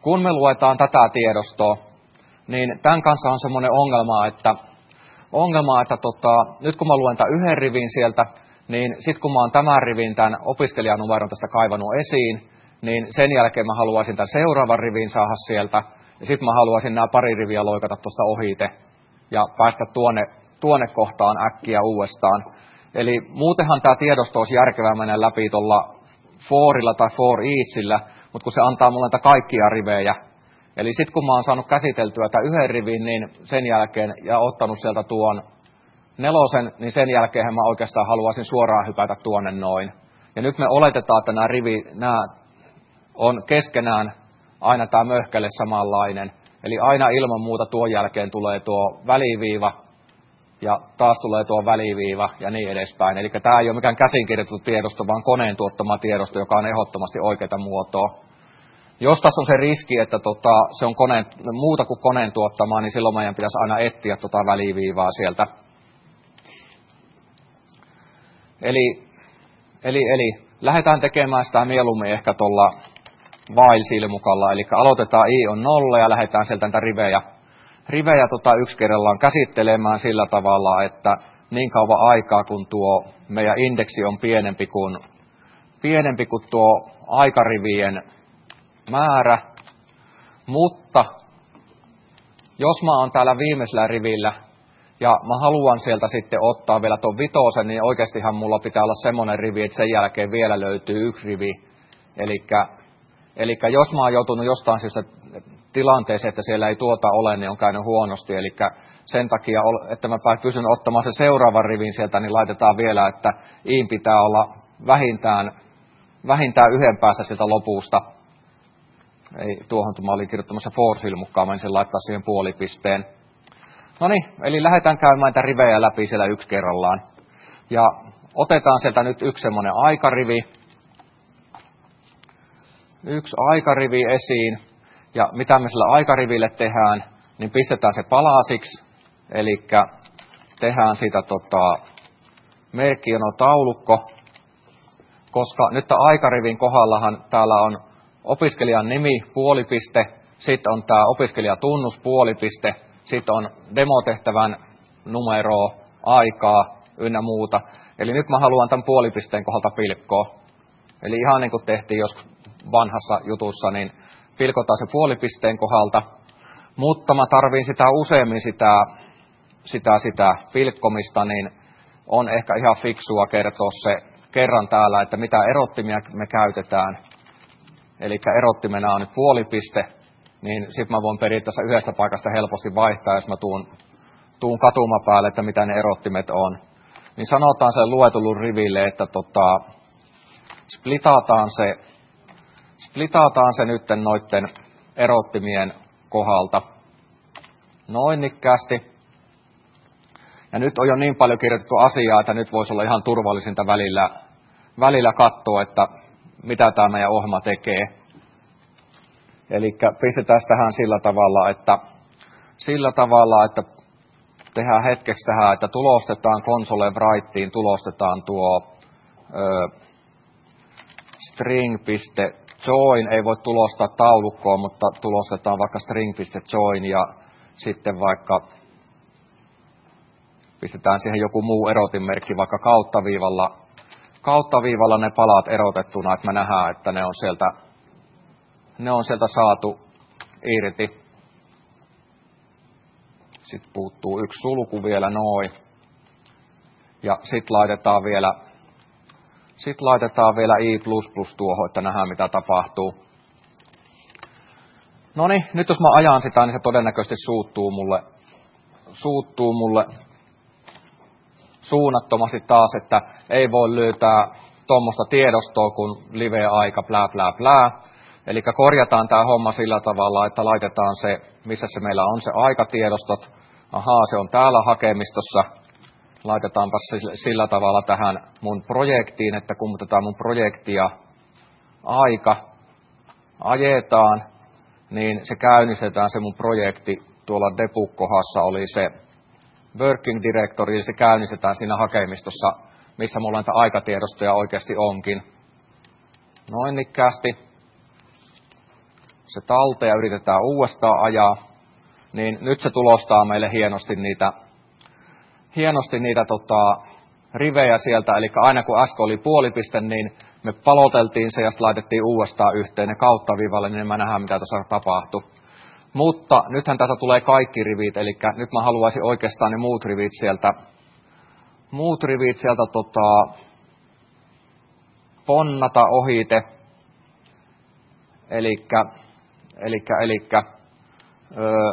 kun me luetaan tätä tiedostoa, niin tämän kanssa on semmoinen ongelma, että, ongelma, että tota, nyt kun mä luen tämän yhden rivin sieltä, niin sitten kun mä oon tämän rivin, tämän opiskelijanumeron tästä kaivannut esiin, niin sen jälkeen mä haluaisin tämän seuraavan rivin saada sieltä, ja sitten mä haluaisin nämä pari riviä loikata tuosta ohite, ja päästä tuonne, tuonne kohtaan äkkiä uudestaan. Eli muutenhan tämä tiedosto olisi järkevää mennä läpi tuolla forilla tai for eachillä, mutta kun se antaa mulle näitä kaikkia rivejä, eli sitten kun mä oon saanut käsiteltyä tämän yhden rivin, niin sen jälkeen, ja ottanut sieltä tuon nelosen, niin sen jälkeen mä oikeastaan haluaisin suoraan hypätä tuonne noin. Ja nyt me oletetaan, että nämä rivi, nämä on keskenään aina tämä möhkäle samanlainen. Eli aina ilman muuta tuon jälkeen tulee tuo väliviiva, ja taas tulee tuo väliviiva, ja niin edespäin. Eli tämä ei ole mikään käsinkirjoitettu tiedosto, vaan koneen tuottama tiedosto, joka on ehdottomasti oikeata muotoa. Jos tässä on se riski, että tota, se on koneen, muuta kuin koneen tuottamaa, niin silloin meidän pitäisi aina etsiä tota väliviivaa sieltä. Eli, eli, eli lähdetään tekemään sitä mieluummin ehkä tuolla while-silmukalla. Eli aloitetaan i on nolla ja lähdetään sieltä näitä rivejä, rivejä tota yksi kerrallaan käsittelemään sillä tavalla, että niin kauan aikaa, kun tuo meidän indeksi on pienempi kuin, pienempi kuin tuo aikarivien määrä, mutta jos mä oon täällä viimeisellä rivillä ja mä haluan sieltä sitten ottaa vielä tuon vitosen, niin oikeastihan mulla pitää olla semmoinen rivi, että sen jälkeen vielä löytyy yksi rivi. Elikkä, elikkä jos mä oon joutunut jostain syystä tilanteeseen, että siellä ei tuota ole, niin on käynyt huonosti. Elikkä sen takia, että mä pystyn ottamaan sen seuraavan rivin sieltä, niin laitetaan vielä, että iin pitää olla vähintään, vähintään yhden päässä sieltä lopusta. Ei, tuohon mä olin kirjoittamassa for-silmukkaan, mä ensin laittaa siihen puolipisteen. No niin, eli lähdetään käymään näitä rivejä läpi siellä yksi kerrallaan. Ja otetaan sieltä nyt yksi semmoinen aikarivi. Yksi aikarivi esiin. Ja mitä me sillä aikariville tehdään, niin pistetään se palasiksi. Eli tehdään siitä tota, merkkijonotaulukko. Koska nyt tämän aikarivin kohdallahan täällä on opiskelijan nimi, puolipiste, sitten on tämä opiskelijatunnus, puolipiste, sitten on demotehtävän numero, aikaa ynnä muuta. Eli nyt mä haluan tämän puolipisteen kohdalta pilkkoa. Eli ihan niin kuin tehtiin joskus vanhassa jutussa, niin pilkotaan se puolipisteen kohdalta. Mutta mä tarviin sitä useammin sitä, sitä, sitä pilkkomista, niin on ehkä ihan fiksua kertoa se kerran täällä, että mitä erottimia me käytetään. Eli erottimena on nyt puolipiste, niin sitten mä voin periaatteessa yhdestä paikasta helposti vaihtaa, jos mä tuun, tuun katumapäälle, että mitä ne erottimet on. Niin sanotaan sen luetullun riville, että tota, splitataan se, splitataan se nytten noitten erottimien kohdalta noin nikkäästi. Ja nyt on jo niin paljon kirjoitettu asiaa, että nyt voisi olla ihan turvallisinta välillä, välillä katsoa, että mitä tämä meidän ohjelma tekee. Eli pistetään tähän sillä tavalla, että, sillä tavalla, että tehdään hetkeksi tähän, että tulostetaan console writeen, tulostetaan tuo ö, string.join, ei voi tulostaa taulukkoa, mutta tulostetaan vaikka string.join ja sitten vaikka pistetään siihen joku muu erotinmerkki, vaikka kauttaviivalla, kauttaviivalla ne palat erotettuna, että me nähdään, että ne on sieltä, ne on sieltä saatu irti. Sitten puuttuu yksi sulku vielä noin. Ja sitten laitetaan vielä, sit laitetaan vielä i plus plus tuohon, että nähdään mitä tapahtuu. No niin, nyt jos mä ajan sitä, niin se todennäköisesti suuttuu mulle, suuttuu mulle suunnattomasti taas, että ei voi löytää tuommoista tiedostoa kuin live-aika, plää, plää, plää. Eli korjataan tämä homma sillä tavalla, että laitetaan se, missä se meillä on se aikatiedostot. Ahaa, se on täällä hakemistossa. Laitetaanpa sillä tavalla tähän mun projektiin, että kun tätä mun projektia aika ajetaan, niin se käynnistetään se mun projekti. Tuolla debug-kohdassa oli se working directory, eli se käynnistetään siinä hakemistossa, missä mulla näitä aikatiedostoja oikeasti onkin. Noin nikkäästi. se talteen ja yritetään uudestaan ajaa, niin nyt se tulostaa meille hienosti niitä, hienosti niitä tota, rivejä sieltä. Eli aina kun äsken oli puolipiste, niin me paloteltiin se ja sitten laitettiin uudestaan yhteen ne kautta viivalle, niin me nähdään mitä tässä tapahtui. Mutta nythän tätä tulee kaikki rivit, eli nyt mä haluaisin oikeastaan ne muut rivit sieltä, muut rivit sieltä tota, ponnata ohite. Elikkä, elikkä, elikkä, öö,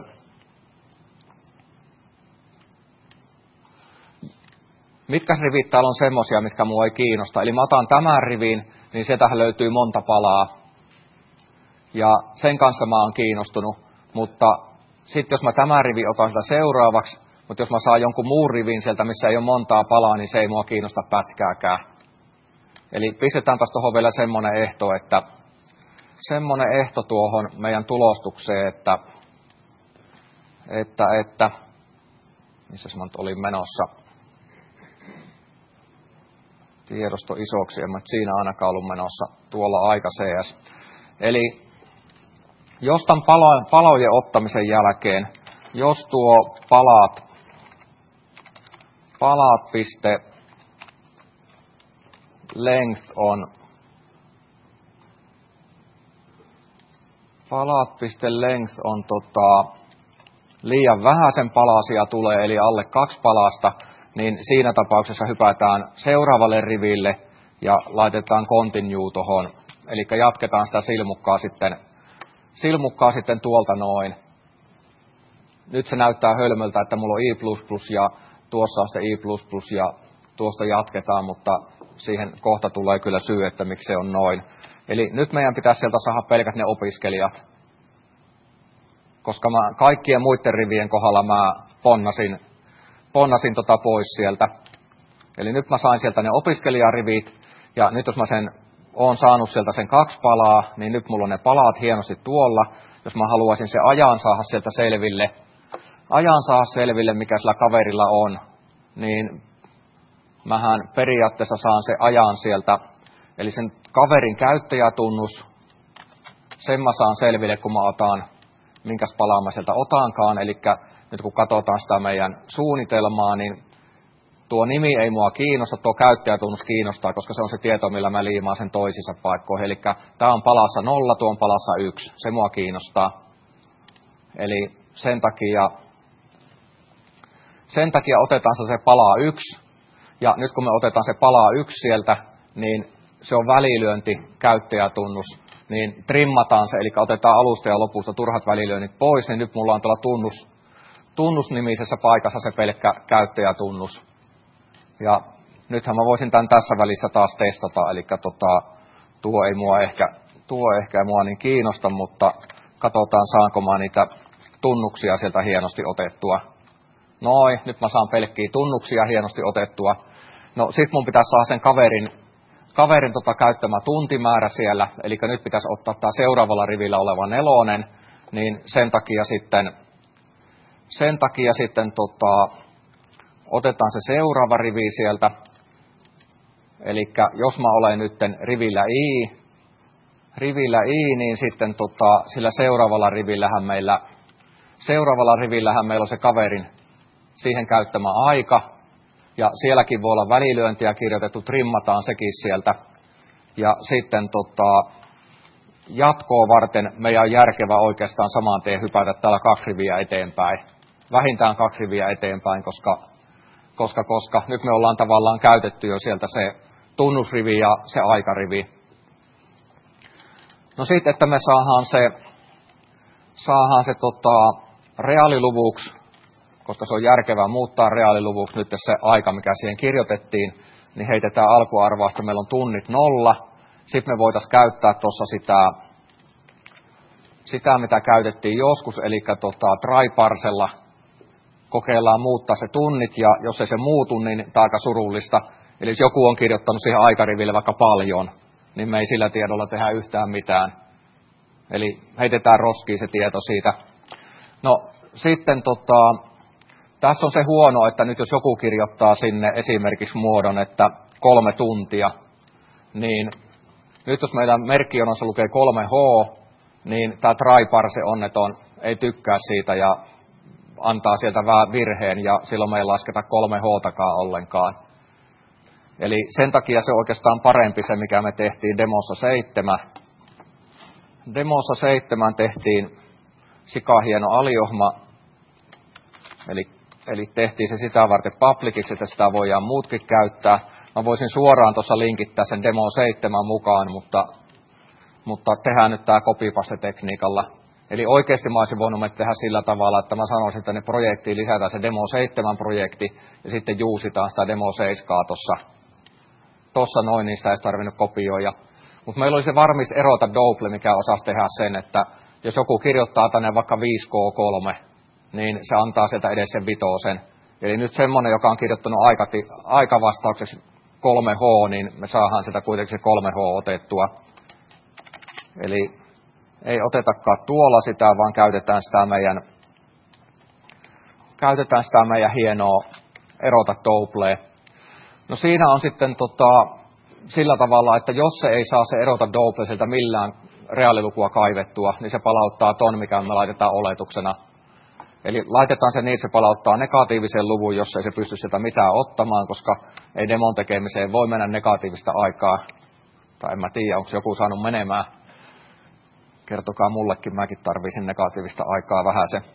mitkä rivit täällä on semmosia, mitkä mua ei kiinnosta. Eli mä otan tämän rivin, niin sieltähän löytyy monta palaa. Ja sen kanssa mä oon kiinnostunut. Mutta sitten jos mä tämän rivin otan sitä seuraavaksi, mutta jos mä saan jonkun muun rivin sieltä, missä ei ole montaa palaa, niin se ei mua kiinnosta pätkääkään. Eli pistetään taas tuohon vielä semmoinen ehto, että semmoinen ehto tuohon meidän tulostukseen, että, että, että missä mä nyt olin menossa, tiedosto isoksi, en mä siinä ainakaan ollut menossa, tuolla aika C S. Eli jos tämän palo, palojen ottamisen jälkeen, jos tuo palat, palat piste length on, palat piste length on tota, liian vähäisen palasia tulee, eli alle kaksi palasta, niin siinä tapauksessa hypätään seuraavalle riville ja laitetaan continue tuohon, eli jatketaan sitä silmukkaa sitten, silmukkaa sitten tuolta noin. Nyt se näyttää hölmöltä, että mulla on I plus plus ja tuossa on sitten I plus plus ja tuosta jatketaan, mutta siihen kohta tulee kyllä syy, että miksi se on noin. Eli nyt meidän pitäisi sieltä saada pelkät ne opiskelijat, koska mä kaikkien muiden rivien kohdalla mä ponnasin, ponnasin tota pois sieltä. Eli nyt mä sain sieltä ne opiskelijarivit, ja nyt jos mä sen oon saanut sieltä sen kaksi palaa, niin nyt mulla on ne palaat hienosti tuolla. Jos mä haluaisin se ajan saada sieltä selville, ajan saada selville, mikä sillä kaverilla on, niin mähän periaatteessa saan se ajan sieltä, eli sen kaverin käyttäjätunnus, sen mä saan selville, kun mä otan, minkäs palaa mä sieltä otankaan. Eli nyt kun katsotaan sitä meidän suunnitelmaa, niin tuo nimi ei mua kiinnosta, tuo käyttäjätunnus kiinnostaa, koska se on se tieto, millä mä liimaan sen toisissa paikkoihin. Eli tämä on palassa nolla, tuo on palassa yksi, se mua kiinnostaa. Eli sen takia, sen takia otetaan se palaa yksi, ja nyt kun me otetaan se palaa yksi sieltä, niin se on välilyönti, käyttäjätunnus, niin trimmataan se, eli otetaan alusta ja lopusta turhat välilyönnit pois, niin nyt mulla on tuolla tunnus, tunnusnimisessä paikassa se pelkkä käyttäjätunnus. Ja nythän mä voisin tämän tässä välissä taas testata, eli tota, tuo ei mua ehkä, tuo ehkä ei mua niin kiinnosta, mutta katsotaan saanko mä niitä tunnuksia sieltä hienosti otettua. Noin, nyt mä saan pelkkiä tunnuksia hienosti otettua. No sit mun pitäisi saada sen kaverin, kaverin tota käyttämä tuntimäärä siellä, eli nyt pitäisi ottaa tämä seuraavalla rivillä oleva nelonen, niin sen takia sitten, sen takia sitten tota, otetaan se seuraava rivi sieltä. Eli jos mä olen nyt rivillä I, rivillä I, niin sitten tota, sillä seuraavalla rivillähän meillä, seuraavalla rivillähän meillä on se kaverin siihen käyttämä aika. Ja sielläkin voi olla välilyöntiä kirjoitettu, trimmataan sekin sieltä. Ja sitten tota, jatkoa varten meidän on järkevä oikeastaan saman tien hypätä täällä kaksi riviä eteenpäin. Vähintään kaksi riviä eteenpäin, koska, koska, koska nyt me ollaan tavallaan käytetty jo sieltä se tunnusrivi ja se aikarivi. No sitten, että me saadaan se, saadaan se tota, reaaliluvuksi, koska se on järkevää muuttaa reaaliluvuksi nyt se aika, mikä siihen kirjoitettiin, niin heitetään alkuarvausta, meillä on tunnit nolla. Sitten me voitaisiin käyttää tuossa sitä, sitä, mitä käytettiin joskus, eli tota, try-parsella kokeillaan muuttaa se tunnit, ja jos ei se muutu, niin tämä on aika surullista. Eli jos joku on kirjoittanut siihen aikariville vaikka paljon, niin me ei sillä tiedolla tehdä yhtään mitään. Eli heitetään roskiin se tieto siitä. No sitten tota, tässä on se huono, että nyt jos joku kirjoittaa sinne esimerkiksi muodon, että kolme tuntia, niin nyt jos meidän merkkionossa lukee kolme H, niin tämä try-parse onneton ei tykkää siitä ja antaa sieltä vähän virheen ja silloin me ei lasketa kolme H-takaan ollenkaan. Eli sen takia se on oikeastaan parempi se, mikä me tehtiin demossa seitsemän. Demossa seitsemän tehtiin sikahieno aliohma, eli, eli tehtiin se sitä varten publiciksi, että sitä voidaan muutkin käyttää. Mä voisin suoraan tuossa linkittää sen demo seitsemän mukaan, mutta, mutta tehdään nyt tämä copy-paste-tekniikalla. Eli oikeasti mä olisin voinut tehdä sillä tavalla, että mä sanoisin, että ne projektiin lisätään se demo seitsemän projekti ja sitten juusitaan sitä demo seitsemän tuossa. Tuossa noin, niin sitä ei tarvinnut kopioida. Mutta meillä oli se varmis erota Double, mikä osasi tehdä sen, että jos joku kirjoittaa tänne vaikka viisi K kolme, niin se antaa sieltä edes sen vitosen. Eli nyt semmoinen, joka on kirjoittanut aikati, aikavastaukseksi kolme H, niin me saadaan sitä kuitenkin se kolme H otettua. Eli ei otetakaan tuolla sitä, vaan käytetään sitä meidän, käytetään sitä meidän hienoa erota Doublea. No siinä on sitten tota, sillä tavalla, että jos se ei saa se erota Double sieltä millään reaalilukua kaivettua, niin se palauttaa ton, mikä me laitetaan oletuksena. Eli laitetaan se niin, että se palauttaa negatiivisen luvun, jos ei se pysty sieltä mitään ottamaan, koska ei demon tekemiseen voi mennä negatiivista aikaa. Tai en mä tiedä, onko joku saanut menemään. Kertokaa mullekin, mäkin tarvisin negatiivista aikaa vähän se.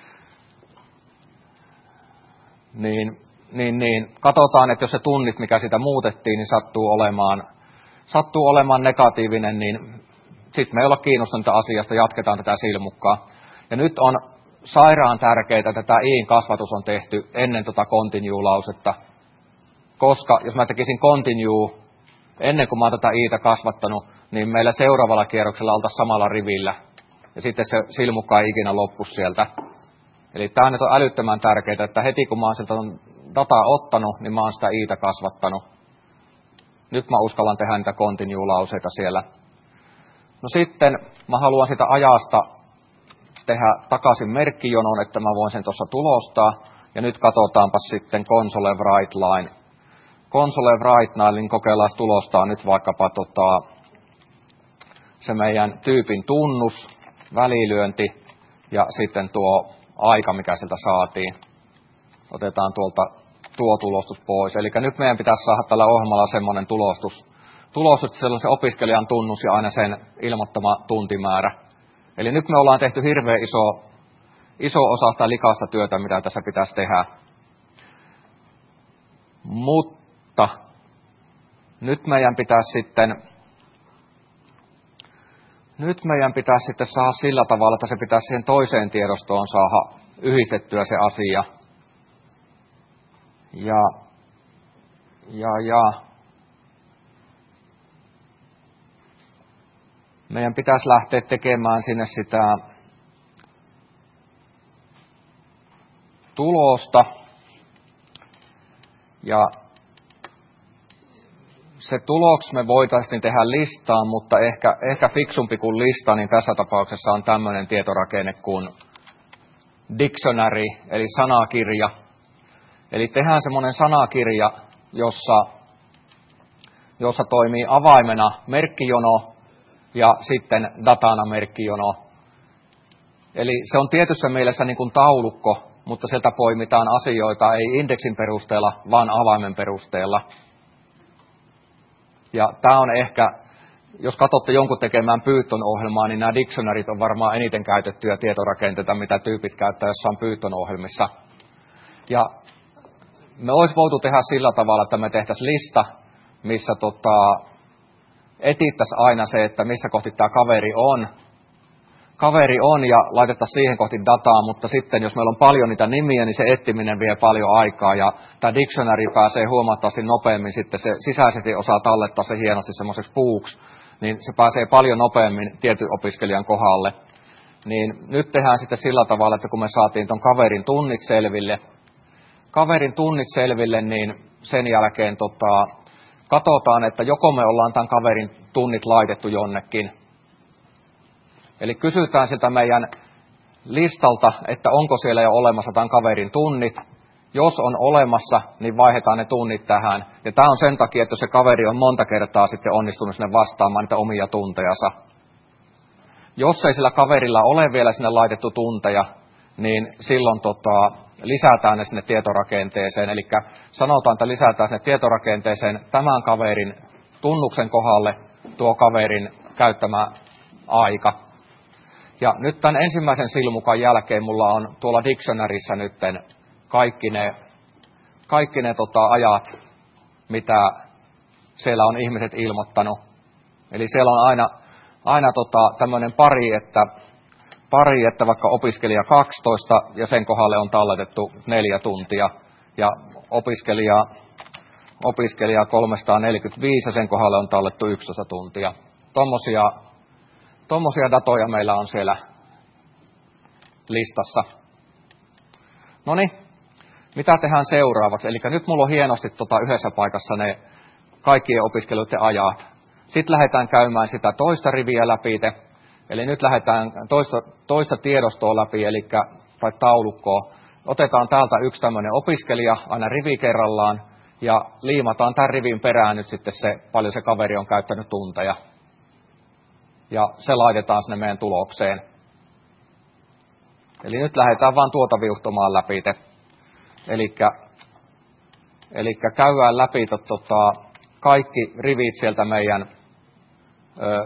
Niin, niin, niin. Katsotaan, että jos se tunnit, mikä sitä muutettiin, niin sattuu olemaan, sattuu olemaan negatiivinen, niin sitten me ei olla kiinnostuneita asiasta, jatketaan tätä silmukkaa. Ja nyt on sairaan tärkeää, että tämä iin kasvatus on tehty ennen tuota continue-lausetta, koska jos mä tekisin continue ennen kuin mä oon tätä iitä kasvattanut, niin meillä seuraavalla kierroksella oltaisiin samalla rivillä, ja sitten se silmukka ei ikinä loppu sieltä. Eli tämä nyt on älyttömän tärkeää, että heti kun mä oon sieltä dataa ottanut, niin mä oon sitä iitä kasvattanut. Nyt mä uskallan tehdä niitä continue-lauseita siellä. No sitten mä haluan sitä ajasta tehdä takaisin merkkijonon, että mä voin sen tuossa tulostaa. Ja nyt katsotaanpas sitten console write line. Console write line, niin kokeillaan tulostaa nyt vaikkapa tota, se meidän tyypin tunnus, välilyönti ja sitten tuo aika, mikä sieltä saatiin. Otetaan tuolta tuo tulostus pois. Eli nyt meidän pitäisi saada tällä ohjelmalla semmoinen tulostus. Tulostus, että siellä on se opiskelijan tunnus ja aina sen ilmoittama tuntimäärä. Eli nyt me ollaan tehty hirveän iso, iso osa sitä likaista työtä, mitä tässä pitäisi tehdä. Mutta nyt meidän pitäisi sitten, nyt meidän pitäisi sitten saada sillä tavalla, että se pitäisi siihen toiseen tiedostoon saada yhdistettyä se asia. Ja, ja, ja. Meidän pitäisi lähteä tekemään sinne sitä tulosta. Ja se tuloksi me voitaisiin tehdä listaan, mutta ehkä, ehkä fiksumpi kuin lista, niin tässä tapauksessa on tämmöinen tietorakenne kuin dictionary, eli sanakirja. Eli tehdään semmoinen sanakirja, jossa, jossa toimii avaimena merkkijono ja sitten datana merkkijono. Eli se on tietyssä mielessä niin kuin taulukko, mutta sieltä poimitaan asioita ei indeksin perusteella, vaan avaimen perusteella. Ja tämä on ehkä, jos katsotte jonkun tekemään Python-ohjelmaa, niin nämä dictionaryt on varmaan eniten käytettyjä tietorakenteita, mitä tyypit käyttää jossain Python-ohjelmissa. Ja me olisi voitu tehdä sillä tavalla, että me tehtäisiin lista, missä tota, etittäisiin aina se, että missä kohti tämä kaveri on. Kaveri on ja laitettaisiin siihen kohti dataa, mutta sitten jos meillä on paljon niitä nimiä, niin se etsiminen vie paljon aikaa ja tämä dictionary pääsee huomattavasti nopeammin, sitten se sisäisesti osaa tallettaa se hienosti semmoiseksi puuksi, niin se pääsee paljon nopeammin tietyn opiskelijan kohdalle. Niin nyt tehdään sitten sillä tavalla, että kun me saatiin ton kaverin tunnit selville, kaverin tunnit selville, niin sen jälkeen tota, katsotaan, että joko me ollaan tämän kaverin tunnit laitettu jonnekin. Eli kysytään siltä meidän listalta, että onko siellä jo olemassa tämän kaverin tunnit. Jos on olemassa, niin vaihdetaan ne tunnit tähän. Ja tämä on sen takia, että se kaveri on monta kertaa sitten onnistunut sinne vastaamaan niitä omia tuntejansa. jos ei sillä kaverilla ole vielä sinne laitettu tunteja, niin silloin tota, lisätään ne sinne tietorakenteeseen. Eli sanotaan, että lisätään sinne tietorakenteeseen tämän kaverin tunnuksen kohdalle tuo kaverin käyttämä aika. Ja nyt tämän ensimmäisen silmukan jälkeen mulla on tuolla dictionaryssä nytten kaikki ne, kaikki ne tota, ajat, mitä siellä on ihmiset ilmoittanut. Eli siellä on aina, aina tota, tämmöinen pari että, pari, että vaikka opiskelija kaksitoista ja sen kohdalle on talletettu neljä tuntia. Ja opiskelija, opiskelija kolmesataaneljäkymmentäviisi ja sen kohdalle on tallettu yksitoista tuntia. Tommosia, tommosia datoja meillä on siellä listassa. Noniin, mitä tehdään seuraavaksi? Eli nyt mulla on hienosti tota yhdessä paikassa ne kaikkien opiskelijoiden ajat. Sitten lähdetään käymään sitä toista riviä läpi. Eli nyt lähdetään toista, toista tiedostoa läpi, eli, tai taulukkoa. Otetaan täältä yksi tämmöinen opiskelija aina rivi kerrallaan ja liimataan tämän rivin perään nyt sitten se, paljon se kaveri on käyttänyt tunteja. Ja se laitetaan sinne meidän tulokseen. Eli nyt lähdetään vaan tuota viuhtomaan läpi. Elikkä, elikkä käydään läpi tota, kaikki rivit sieltä meidän ö,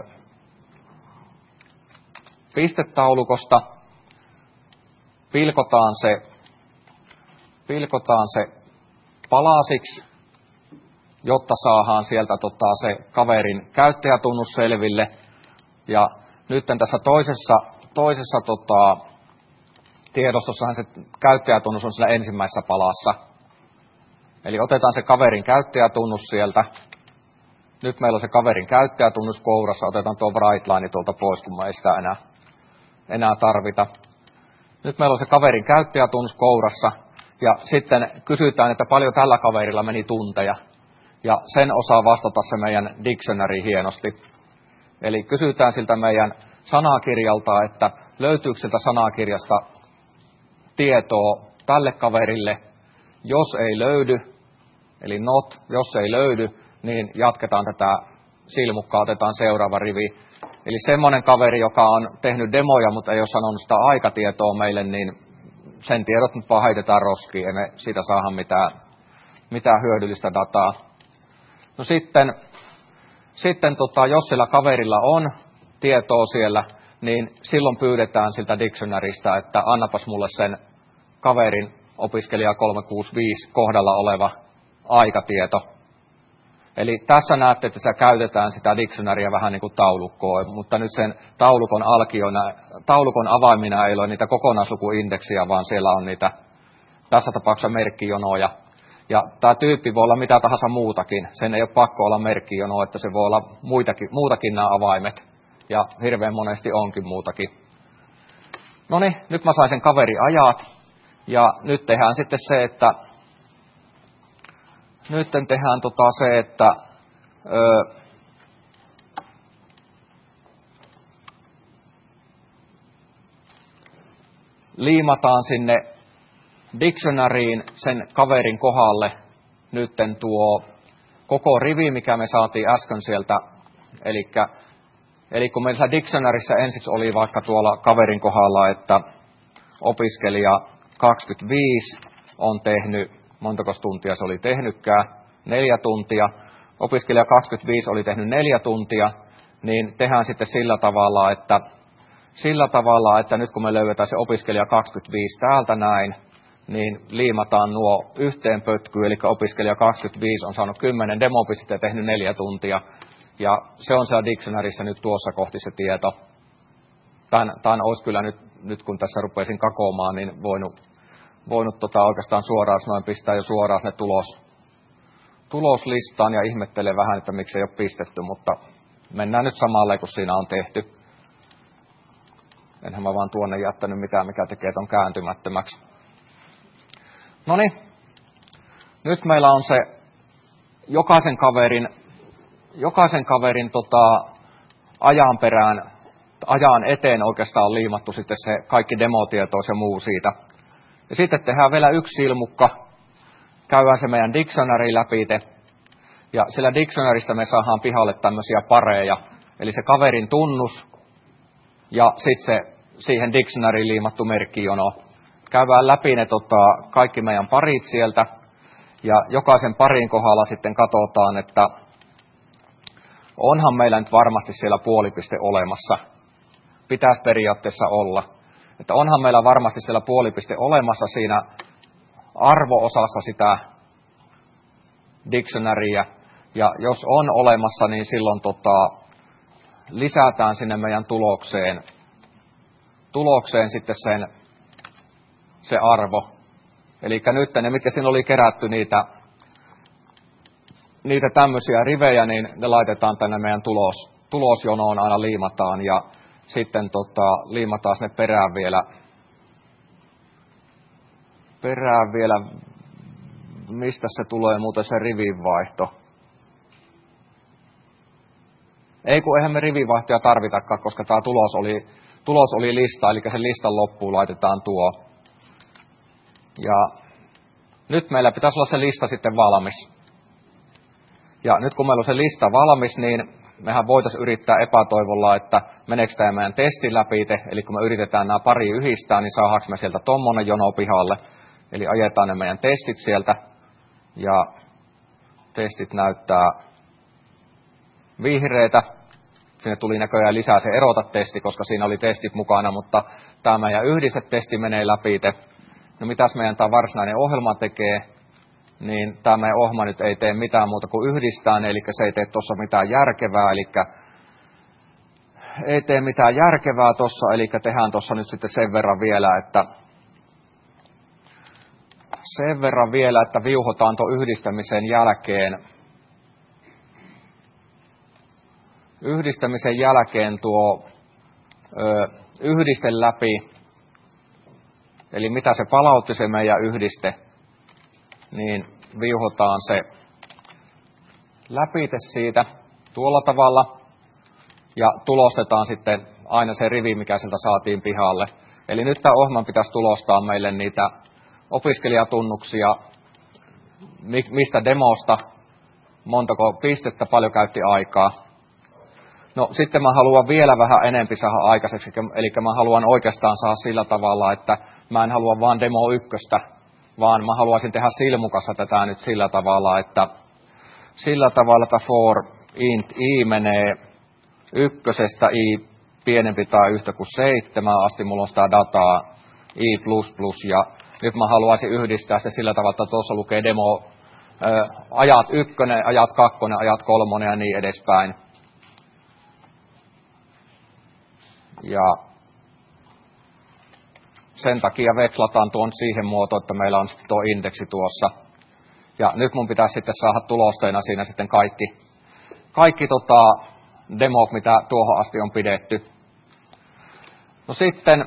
pistetaulukosta. Pilkotaan se, pilkotaan se palasiksi, jotta saadaan sieltä tota, se kaverin käyttäjätunnus selville. Ja nyt tässä toisessa, toisessa tota, tiedostossahan se käyttäjätunnus on siellä ensimmäisessä palassa. Eli otetaan se kaverin käyttäjätunnus sieltä. Nyt meillä on se kaverin käyttäjätunnus kourassa. Otetaan tuo Brightline tuolta pois, kun me ei sitä enää, enää tarvita. Nyt meillä on se kaverin käyttäjätunnus kourassa. Ja sitten kysytään, että paljon tällä kaverilla meni tunteja. Ja sen osaa vastata se meidän dictionary hienosti. Eli kysytään siltä meidän sanakirjalta, että löytyykö siltä sanakirjasta tietoa tälle kaverille. Jos ei löydy, eli not, jos ei löydy, niin jatketaan tätä silmukkaa, otetaan seuraava rivi. Eli semmoinen kaveri, joka on tehnyt demoja, mutta ei ole sanonut sitä aikatietoa meille, niin sen tiedot nyt vaan heitetään roskiin, emme siitä saada mitään, mitään hyödyllistä dataa. No sitten, sitten tota, jos sillä kaverilla on tietoa siellä, niin silloin pyydetään siltä dictionarystä, että annapas mulle sen kaverin opiskelija kolmesataakuusikymmentäviisi kohdalla oleva aikatieto. Eli tässä näette, että sitä käytetään sitä dictionarya vähän niin kuin taulukkoa, mutta nyt sen taulukon alkiona, taulukon avaimina ei ole niitä kokonaislukuindeksiä, vaan siellä on niitä tässä tapauksessa merkkijonoja. Ja tämä tyyppi voi olla mitä tahansa muutakin. Sen ei ole pakko olla merkkijono, että se voi olla muitakin, muutakin nämä avaimet. Ja hirveän monesti onkin muutakin. No niin, nyt mä sain sen kaveri ajat. Ja nyt tehdään sitten se, että nyt tehdään tota se, että ö, liimataan sinne dictionaryin sen kaverin kohdalle nytten tuo koko rivi, mikä me saatiin äsken sieltä. Elikkä, eli kun meillä dictionaryssä ensiksi oli vaikka tuolla kaverin kohdalla, että opiskelija kaksikymmentäviisi on tehnyt, montako tuntia se oli tehnytkään, neljä tuntia. Opiskelija kaksikymmentäviisi oli tehnyt neljä tuntia, niin tehdään sitten sillä tavalla, että sillä tavalla, että nyt kun me löydetään se opiskelija kaksikymmentäviisi täältä näin, niin liimataan nuo yhteen pötkyyn, eli opiskelija kaksikymmentäviisi on saanut kymmenen demopistettä ja tehnyt neljä tuntia, ja se on siellä dictionaryssä nyt tuossa kohti se tieto. Tämän, tämän olisi kyllä nyt, nyt kun tässä rupesin kakoamaan, niin voinut, voinut tota oikeastaan suoraan noin pistää jo suoraan ne tulos, tuloslistaan ja ihmettelee vähän, että miksi ei ole pistetty, mutta mennään nyt samalle kuin siinä on tehty. Enhän mä vaan tuonne jättänyt mitään, mikä tekee ton kääntymättömäksi. Noniin, nyt meillä on se jokaisen kaverin, jokaisen kaverin tota, ajan perään, ajan eteen oikeastaan on liimattu sitten se kaikki demotieto ja muu siitä. Ja sitten tehdään vielä yksi silmukka, käydään se meidän dictionary läpi, ja sillä dictionarysta me saadaan pihalle tämmöisiä pareja, eli se kaverin tunnus ja sitten se siihen dictionaryin liimattu merkkijono. Käydään läpi ne tota, kaikki meidän parit sieltä, ja jokaisen parin kohdalla sitten katsotaan, että onhan meillä nyt varmasti siellä puolipiste olemassa. Pitäisi periaatteessa olla. Että onhan meillä varmasti siellä puolipiste olemassa siinä arvo-osassa sitä dictionaryä. Ja jos on olemassa, niin silloin tota, lisätään sinne meidän tulokseen, tulokseen sitten sen, se arvo. Eli nyt ne, mitkä siinä oli kerätty niitä, niitä tämmöisiä rivejä, niin ne laitetaan tänne meidän tulos, tulosjonoon, aina liimataan ja sitten tota, liimataan sinne perään vielä, perään vielä, mistä se tulee muuten se rivinvaihto. Ei kun eihän me rivivaihtoja tarvitakaan, koska tämä tulos oli, tulos oli lista, eli sen listan loppuun laitetaan tuo. Ja nyt meillä pitäisi olla se lista sitten valmis. Ja nyt kun meillä on se lista valmis, niin mehän voitaisiin yrittää epätoivolla, että meneekö tämä meidän testi läpi, eli kun me yritetään nämä pari yhdistää, niin saadaanko me sieltä tommonen jono pihalle. Eli ajetaan ne meidän testit sieltä, ja testit näyttää vihreitä. Sinne tuli näköjään lisää se erota-testi, koska siinä oli testit mukana, mutta tämä meidän yhdistetesti menee läpi. No mitäs meidän tämä varsinainen ohjelma tekee, niin tämä meidän ohjelma nyt ei tee mitään muuta kuin yhdistää, eli se ei tee tuossa mitään järkevää, eli ei tee mitään järkevää tuossa, eli tehdään tuossa nyt sitten sen verran vielä, että sen verran vielä, että viuhotaan tuon yhdistämisen jälkeen, yhdistämisen jälkeen tuo ö, yhdiste läpi, eli mitä se palautti se meidän yhdiste, niin viuhotaan se läpite siitä tuolla tavalla ja tulostetaan sitten aina se rivi, mikä sieltä saatiin pihalle. Eli nyt tämä ohjelman pitäisi tulostaa meille niitä opiskelijatunnuksia, mistä demosta, montako pistettä, paljon käytti aikaa. No sitten mä haluan vielä vähän enempi saada aikaiseksi, eli mä haluan oikeastaan saada sillä tavalla, että mä en halua vaan demo ykköstä, vaan mä haluaisin tehdä silmukassa tätä nyt sillä tavalla, että sillä tavalla, että for int i menee ykkösestä i pienempi tai yhtä kuin seitsemän asti, mulla on sitä dataa i plus plus, ja nyt mä haluaisin yhdistää se sillä tavalla, että tuossa lukee demo ää, ajat ykkönen, ajat kakkonen, ajat kolmonen ja niin edespäin. Ja sen takia vekslataan tuon siihen muotoon, että meillä on sitten tuo indeksi tuossa. Ja nyt mun pitäisi sitten saada tulosteina siinä sitten kaikki, kaikki tota demot, mitä tuohon asti on pidetty. No sitten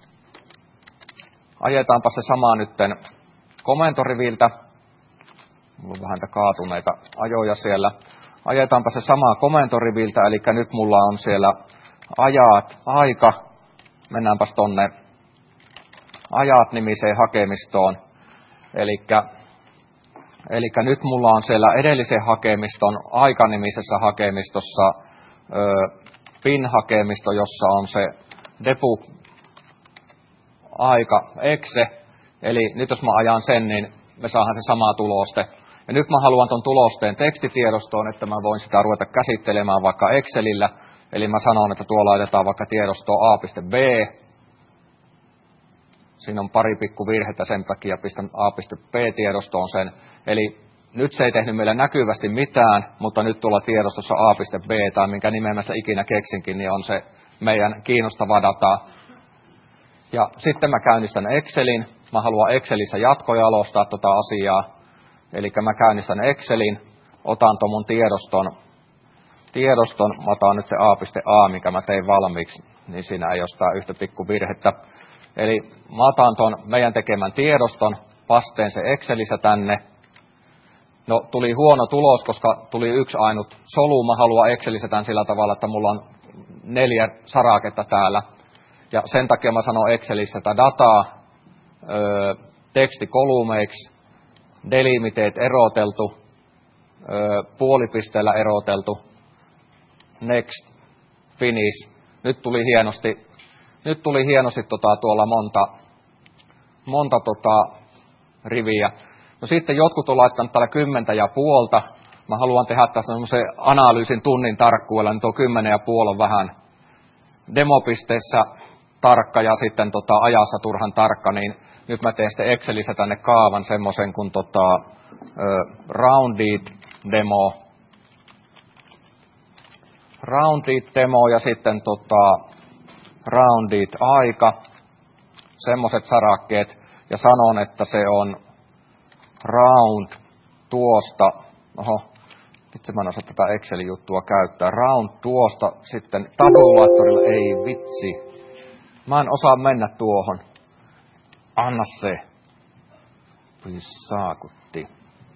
ajetaanpa se sama nytten komentoriviltä. Mulla on vähän niitä kaatuneita ajoja siellä. Ajetaanpa se sama komentoriviltä, eli nyt mulla on siellä ajat, aika. Mennäänpäs tonne ajat-nimiseen hakemistoon. Elikkä, elikkä nyt mulla on siellä edellisen hakemiston aika-nimisessä hakemistossa ö, pin-hakemisto, jossa on se debug aika exe. Eli nyt jos mä ajan sen, niin me saadaan se sama tuloste. Ja nyt mä haluan ton tulosteen tekstitiedostoon, että mä voin sitä ruveta käsittelemään vaikka Excelillä. Eli mä sanon, että tuolla laitetaan vaikka tiedostoon a piste b. Siinä on pari pikku virhettä, sen takia pistän a piste b-tiedostoon sen. Eli nyt se ei tehnyt meille näkyvästi mitään, mutta nyt tuolla tiedostossa a piste b, tai minkä nimen mä sitä ikinä keksinkin, niin on se meidän kiinnostava data. Ja sitten mä käynnistän Excelin. Mä haluan Excelissä jatkojalostaa tota asiaa. Eli mä käynnistän Excelin, otan tuon mun tiedoston, tiedoston, mä otan nyt se a piste a, mikä mä tein valmiiksi, niin siinä ei ole sitä yhtä pikku virhettä. Eli mä otan tuon meidän tekemän tiedoston, pasteen se Excelissä tänne. No tuli huono tulos, koska tuli yksi ainut solu. Mä haluan Excelissä tämän sillä tavalla, että mulla on neljä saraketta täällä. Ja sen takia mä sanon Excelissä, että dataa, öö, tekstikolumneiksi, delimiteet eroteltu, öö, puolipisteellä eroteltu, next, finish. Nyt tuli hienosti nyt tuli hienosti tota, tuolla monta, monta tota, riviä. No sitten jotkut on laittanut täällä kymmentä ja puolta. Mä haluan tehdä tässä semmoisen analyysin tunnin tarkkuudella, niin tuo kymmenen ja puoli on vähän demopisteessä tarkka ja sitten tota, ajassa turhan tarkka, niin nyt mä teen sitten Excelissä tänne kaavan semmoisen kuin tota, ö, rounded demo. Rounded demo ja sitten tota, rounded aika, semmoiset sarakkeet, ja sanon, että se on round tuosta, oho, itse mä en osaa tätä Excel-juttua käyttää, round tuosta sitten tabulaattorilla, ei vitsi, mä en osaa mennä tuohon, anna se, voi saakutti,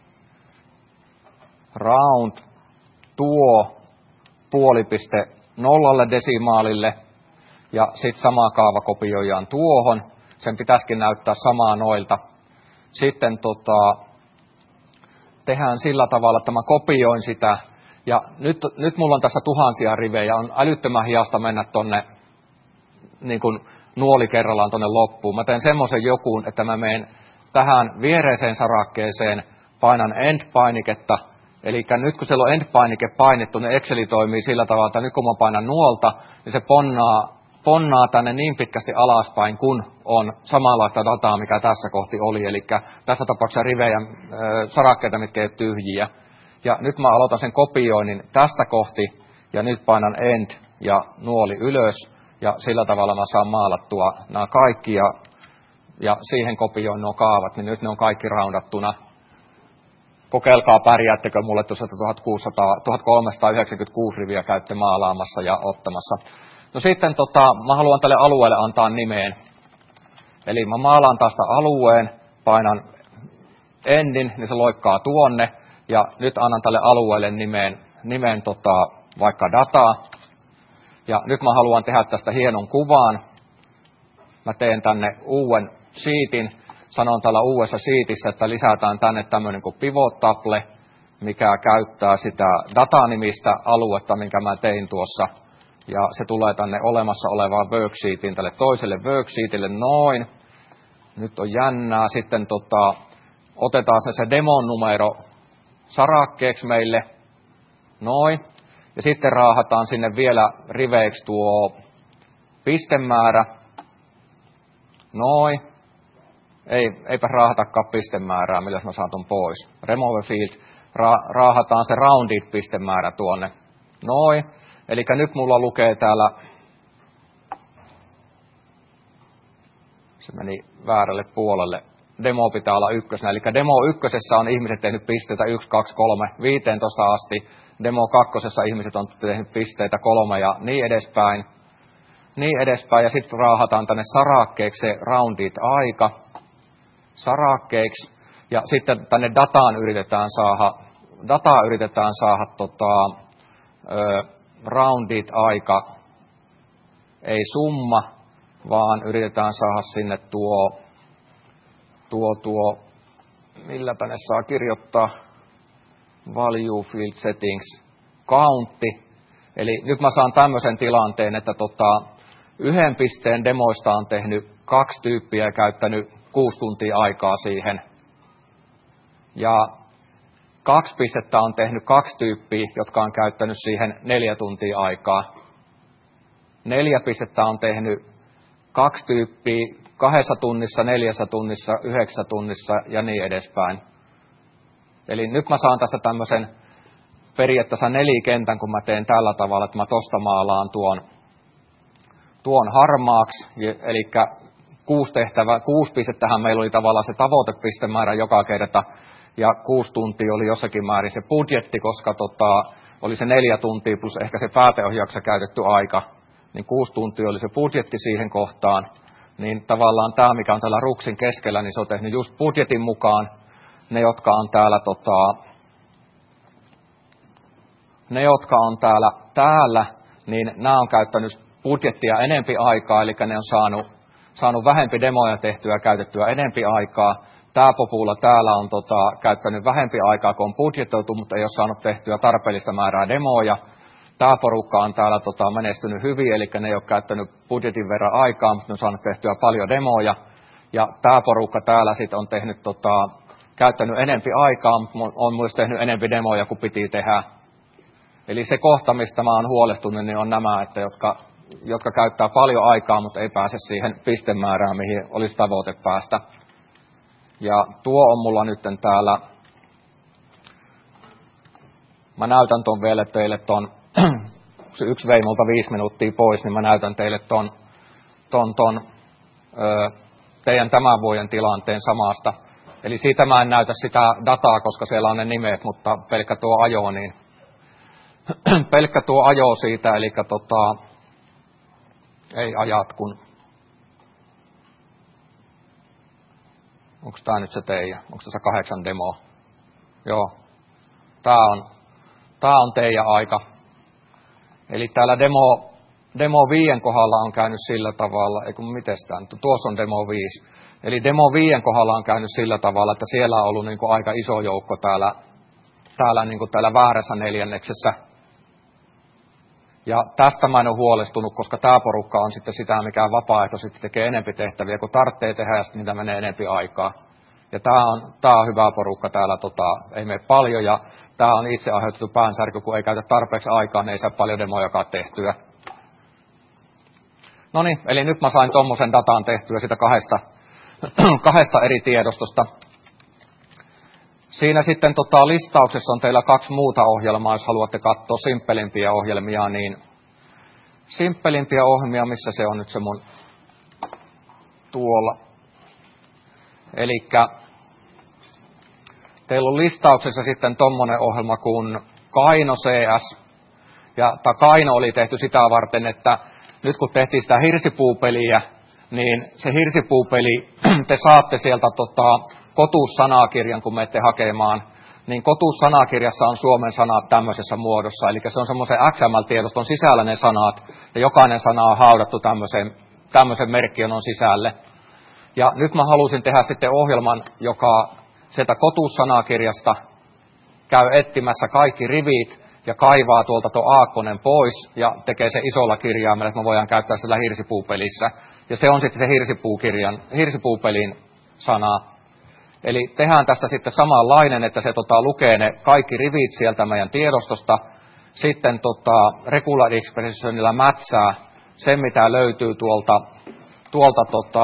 round tuo puolipiste nollalle desimaalille, ja sitten sama kaava kopioidaan tuohon. Sen pitäisikin näyttää samaa noilta. Sitten tota, tehdään sillä tavalla, että mä kopioin sitä. Ja nyt, nyt mulla on tässä tuhansia rivejä. On älyttömän hiasta mennä tonne niin kuin nuoli kerrallaan tonne loppuun. Mä teen semmoisen jokun, että mä menen tähän viereiseen sarakkeeseen, painan end-painiketta. Eli nyt kun siellä on end-painike painettu, niin Exceli toimii sillä tavalla, että nyt kun mä painan nuolta, niin se ponnaa, ponnaa tänne niin pitkästi alaspäin, kun on samanlaista dataa, mikä tässä kohti oli. Eli tässä tapauksessa rivejä, äh, sarakkeita, mitkä ei ole tyhjiä. Ja nyt mä aloitan sen kopioinnin tästä kohti, ja nyt painan end ja nuoli ylös, ja sillä tavalla mä saan maalattua nämä kaikki, ja, ja siihen kopioin nuo kaavat, niin nyt ne on kaikki roundattuna. Kokeilkaa, pärjäättekö mulle tuossa tuhatkolmesataayhdeksänkymmentäkuusi riviä käytte maalaamassa ja ottamassa. No sitten tota, mä haluan tälle alueelle antaa nimeen. Eli mä maalaan tästä alueen, painan endin, niin se loikkaa tuonne. Ja nyt annan tälle alueelle nimeen, nimeen tota, vaikka dataa. Ja nyt mä haluan tehdä tästä hienon kuvan. Mä teen tänne uuden sheetin. Sanon täällä uudessa sheetissä, että lisätään tänne tämmöinen kuin pivot table, mikä käyttää sitä datanimistä aluetta, minkä mä tein tuossa. Ja se tulee tänne olemassa olevaan worksheetiin, tälle toiselle worksheetille noin. Nyt on jännää. Sitten tota, otetaan se, se demon numero sarakkeeksi meille. Noin. Ja sitten raahataan sinne vielä riveiksi tuo pistemäärä. Noin. Ei, eipä raahatakaan pistemäärää, millä mä saan ton pois. Remove field. Ra- raahataan se rounded pistemäärä tuonne. Noin. Eli nyt mulla lukee täällä, se meni väärälle puolelle, demo pitää olla ykkösenä. Eli demo ykkösessä on ihmiset tehnyt pisteitä yksi, kaksi, kolme, viisitoista asti. Demo kakkosessa ihmiset on tehnyt pisteitä kolme ja niin edespäin. Niin edespäin. Ja sitten raahataan tänne sarakkeeksi se rounded aika. Sarakkeiksi. Ja sitten tänne dataan yritetään saada, dataa yritetään saada tota, ö, rounded aika, ei summa, vaan yritetään saada sinne tuo, tuo, tuo milläpä ne saa kirjoittaa, value field settings, countti. Eli nyt mä saan tämmöisen tilanteen, että tota, yhden pisteen demoista on tehnyt kaksi tyyppiä ja käyttänyt kuusi tuntia aikaa siihen. Ja kaksi pistettä on tehnyt kaksi tyyppiä, jotka on käyttänyt siihen neljä tuntia aikaa. Neljä pistettä on tehnyt kaksi tyyppiä kahdessa tunnissa, neljässä tunnissa, yhdeksässä tunnissa ja niin edespäin. Eli nyt mä saan tässä tämmöisen periaatteessa nelikentän, kun mä teen tällä tavalla, että mä tosta maalaan tuon, tuon harmaaksi. Eli kuusi tehtävää, kuusi pistettähän meillä oli tavallaan se tavoitepistemäärä joka kerta. Ja kuusi tuntia oli jossakin määrin se budjetti, koska tota, oli se neljä tuntia plus ehkä se pääteohjauksessa käytetty aika. Niin kuusi tuntia oli se budjetti siihen kohtaan. Niin tavallaan tämä, mikä on täällä ruksin keskellä, niin se on tehnyt just budjetin mukaan. Ne, jotka on täällä, tota, ne, jotka on täällä, täällä, niin nämä on käyttänyt budjettia enempi aikaa, eli ne on saanut, saanut vähempi demoja tehtyä ja käytettyä enempi aikaa. Tämä popula täällä on tota, käyttänyt vähempi aikaa, kun on budjetoitu, mutta ei ole saanut tehtyä tarpeellista määrää demoja. Tämä porukka on täällä tota, menestynyt hyvin, eli ne ei ole käyttänyt budjetin verran aikaa, mutta ne on saanut tehtyä paljon demoja. Ja tämä porukka täällä sit on tehnyt, tota, käyttänyt enempi aikaa, mutta on myös tehnyt enempi demoja kuin piti tehdä. Eli se kohta, mistä mä oon huolestunut, niin on nämä, että jotka, jotka käyttää paljon aikaa, mutta ei pääse siihen pistemäärään, mihin olisi tavoite päästä. Ja tuo on mulla nyt täällä. Mä näytän ton vielä teille ton, se yksi vei multa viisi minuuttia pois, niin mä näytän teille ton, ton, ton ö, teidän tämän vuoden tilanteen samasta. Eli siitä mä en näytä sitä dataa, koska siellä on ne nimet, mutta pelkkä tuo ajo, niin pelkkä tuo ajo siitä, eli tota, ei ajat kun, onko tää nyt se teidän, onko tässä kahdeksan demoa? Joo, tää on, tää on teidän aika. Eli täällä demo, demo viiden kohdalla on käynyt sillä tavalla, ei kun mites tää nyt, tuossa on demo viisi. Eli demo viiden kohdalla on käynyt sillä tavalla, että siellä on ollut niin kuin aika iso joukko täällä, täällä, niin kuin täällä väärässä neljänneksessä. Ja tästä mä en ole huolestunut, koska tämä porukka on sitten sitä, mikä vapaaehtoisesti tekee enempi tehtäviä, kun tarvitsee tehdä ja niitä menee enempi aikaa. Ja tämä on, tämä on hyvä porukka täällä, tota, ei mene paljon ja tämä on itse aiheutettu päänsärky, kun ei käytä tarpeeksi aikaa, niin ei saa paljon demojakaan tehtyä. No niin, eli nyt mä sain tuommoisen datan tehtyä sitä kahdesta, kahdesta eri tiedostosta. Siinä sitten tota, listauksessa on teillä kaksi muuta ohjelmaa, jos haluatte katsoa simppelimpiä ohjelmia, niin simppelimpiä ohjelmia, missä se on nyt se mun tuolla. Elikkä teillä on listauksessa sitten tommonen ohjelma kuin Kaino C S. Ja tämä Kaino oli tehty sitä varten, että nyt kun tehtiin sitä hirsipuupeliä, niin se hirsipuupeli, te saatte sieltä tota, kotuussanakirjan, kun menette hakemaan, niin kotuussanakirjassa on suomen sanat tämmöisessä muodossa, eli se on semmoisen X M L-tiedoston sisällä ne sanat, ja jokainen sana on haudattu tämmöisen, tämmöisen merkkionon sisälle. Ja nyt mä halusin tehdä sitten ohjelman, joka sieltä kotuussanakirjasta käy etsimässä kaikki rivit, ja kaivaa tuolta tuo aakkonen pois, ja tekee se isolla kirjaimella, että me voidaan käyttää sillä hirsipuupelissä. Ja se on sitten se hirsipuukirjan, hirsipuupelin sana. Eli tehdään tästä sitten samanlainen, että se tota, lukee ne kaikki rivit sieltä meidän tiedostosta. Sitten tota, Regular Expressionilla mätsää sen, mitä löytyy tuolta, tuolta tota,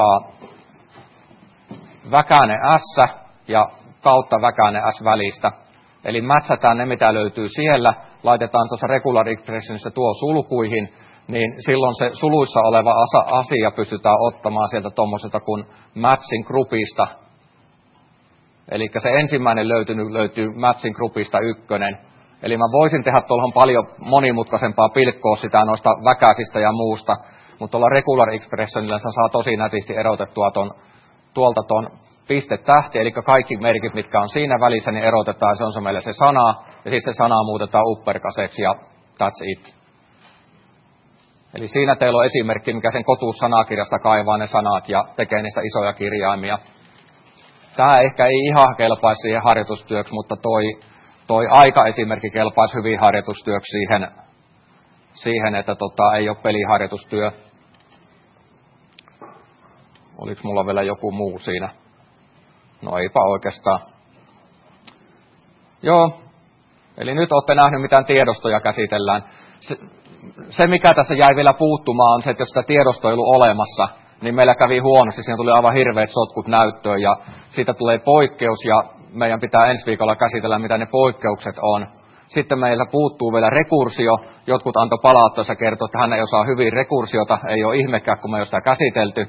väkäne S ja kautta väkäne S välistä. Eli mätsätään ne, mitä löytyy siellä, laitetaan tuossa Regular Expressionissa tuo sulkuihin, niin silloin se suluissa oleva asia pystytään ottamaan sieltä tuommoiselta kuin matching groupista. Eli se ensimmäinen löytynyt löytyy matching groupista ykkönen. Eli mä voisin tehdä tuohon paljon monimutkaisempaa pilkkoa sitä noista väkäisistä ja muusta, mutta tuolla Regular Expressionilla se saa tosi nätisti erotettua ton, tuolta ton pistetähti, eli kaikki merkit, mitkä on siinä välissä, niin erotetaan, se on se meille se sana, ja siis se sana muutetaan uppercaseksi ja that's it. Eli siinä teillä on esimerkki, mikä sen kotuussanakirjasta kaivaa ne sanat ja tekee niistä isoja kirjaimia. Tämä ehkä ei ihan kelpaisi siihen harjoitustyöksi, mutta toi, toi aika-esimerkki kelpaisi hyvin harjoitustyöksi siihen, siihen että tota, ei ole peliharjoitustyö. Oliko mulla vielä joku muu siinä? No eipä oikeastaan. Joo, eli nyt olette nähneet, mitään tiedostoja käsitellään. Se, se, mikä tässä jäi vielä puuttumaan, on se, että jos sitä tiedostoa ei ollut olemassa, niin meillä kävi huonosti. Siinä tuli aivan hirveät sotkut näyttöön, ja siitä tulee poikkeus, ja meidän pitää ensi viikolla käsitellä, mitä ne poikkeukset on. Sitten meillä puuttuu vielä rekursio. Jotkut antoi palautteessa kertoa, että hän ei osaa hyvin rekursiota. Ei ole ihmekään, kun me ei ole sitä käsitelty.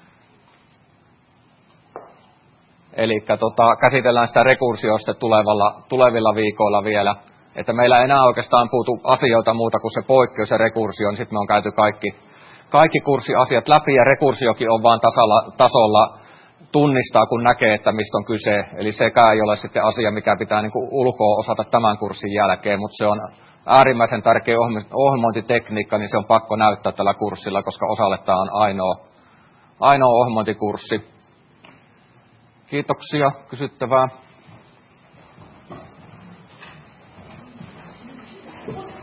Eli tota, käsitellään sitä rekursiosta tulevalla, tulevilla viikoilla vielä. Että meillä ei enää oikeastaan puutu asioita muuta kuin se poikkeus ja rekursio, niin sitten me on käyty kaikki, kaikki kurssiasiat läpi, ja rekursiokin on vaan tasalla, tasolla tunnistaa, kun näkee, että mistä on kyse. Eli sekään ei ole sitten asia, mikä pitää niin kuin ulkoa osata tämän kurssin jälkeen, mutta se on äärimmäisen tärkeä ohjelmointitekniikka, niin se on pakko näyttää tällä kurssilla, koska osalle tämä on ainoa, ainoa ohjelmointikurssi. Kiitoksia. Kysyttävää.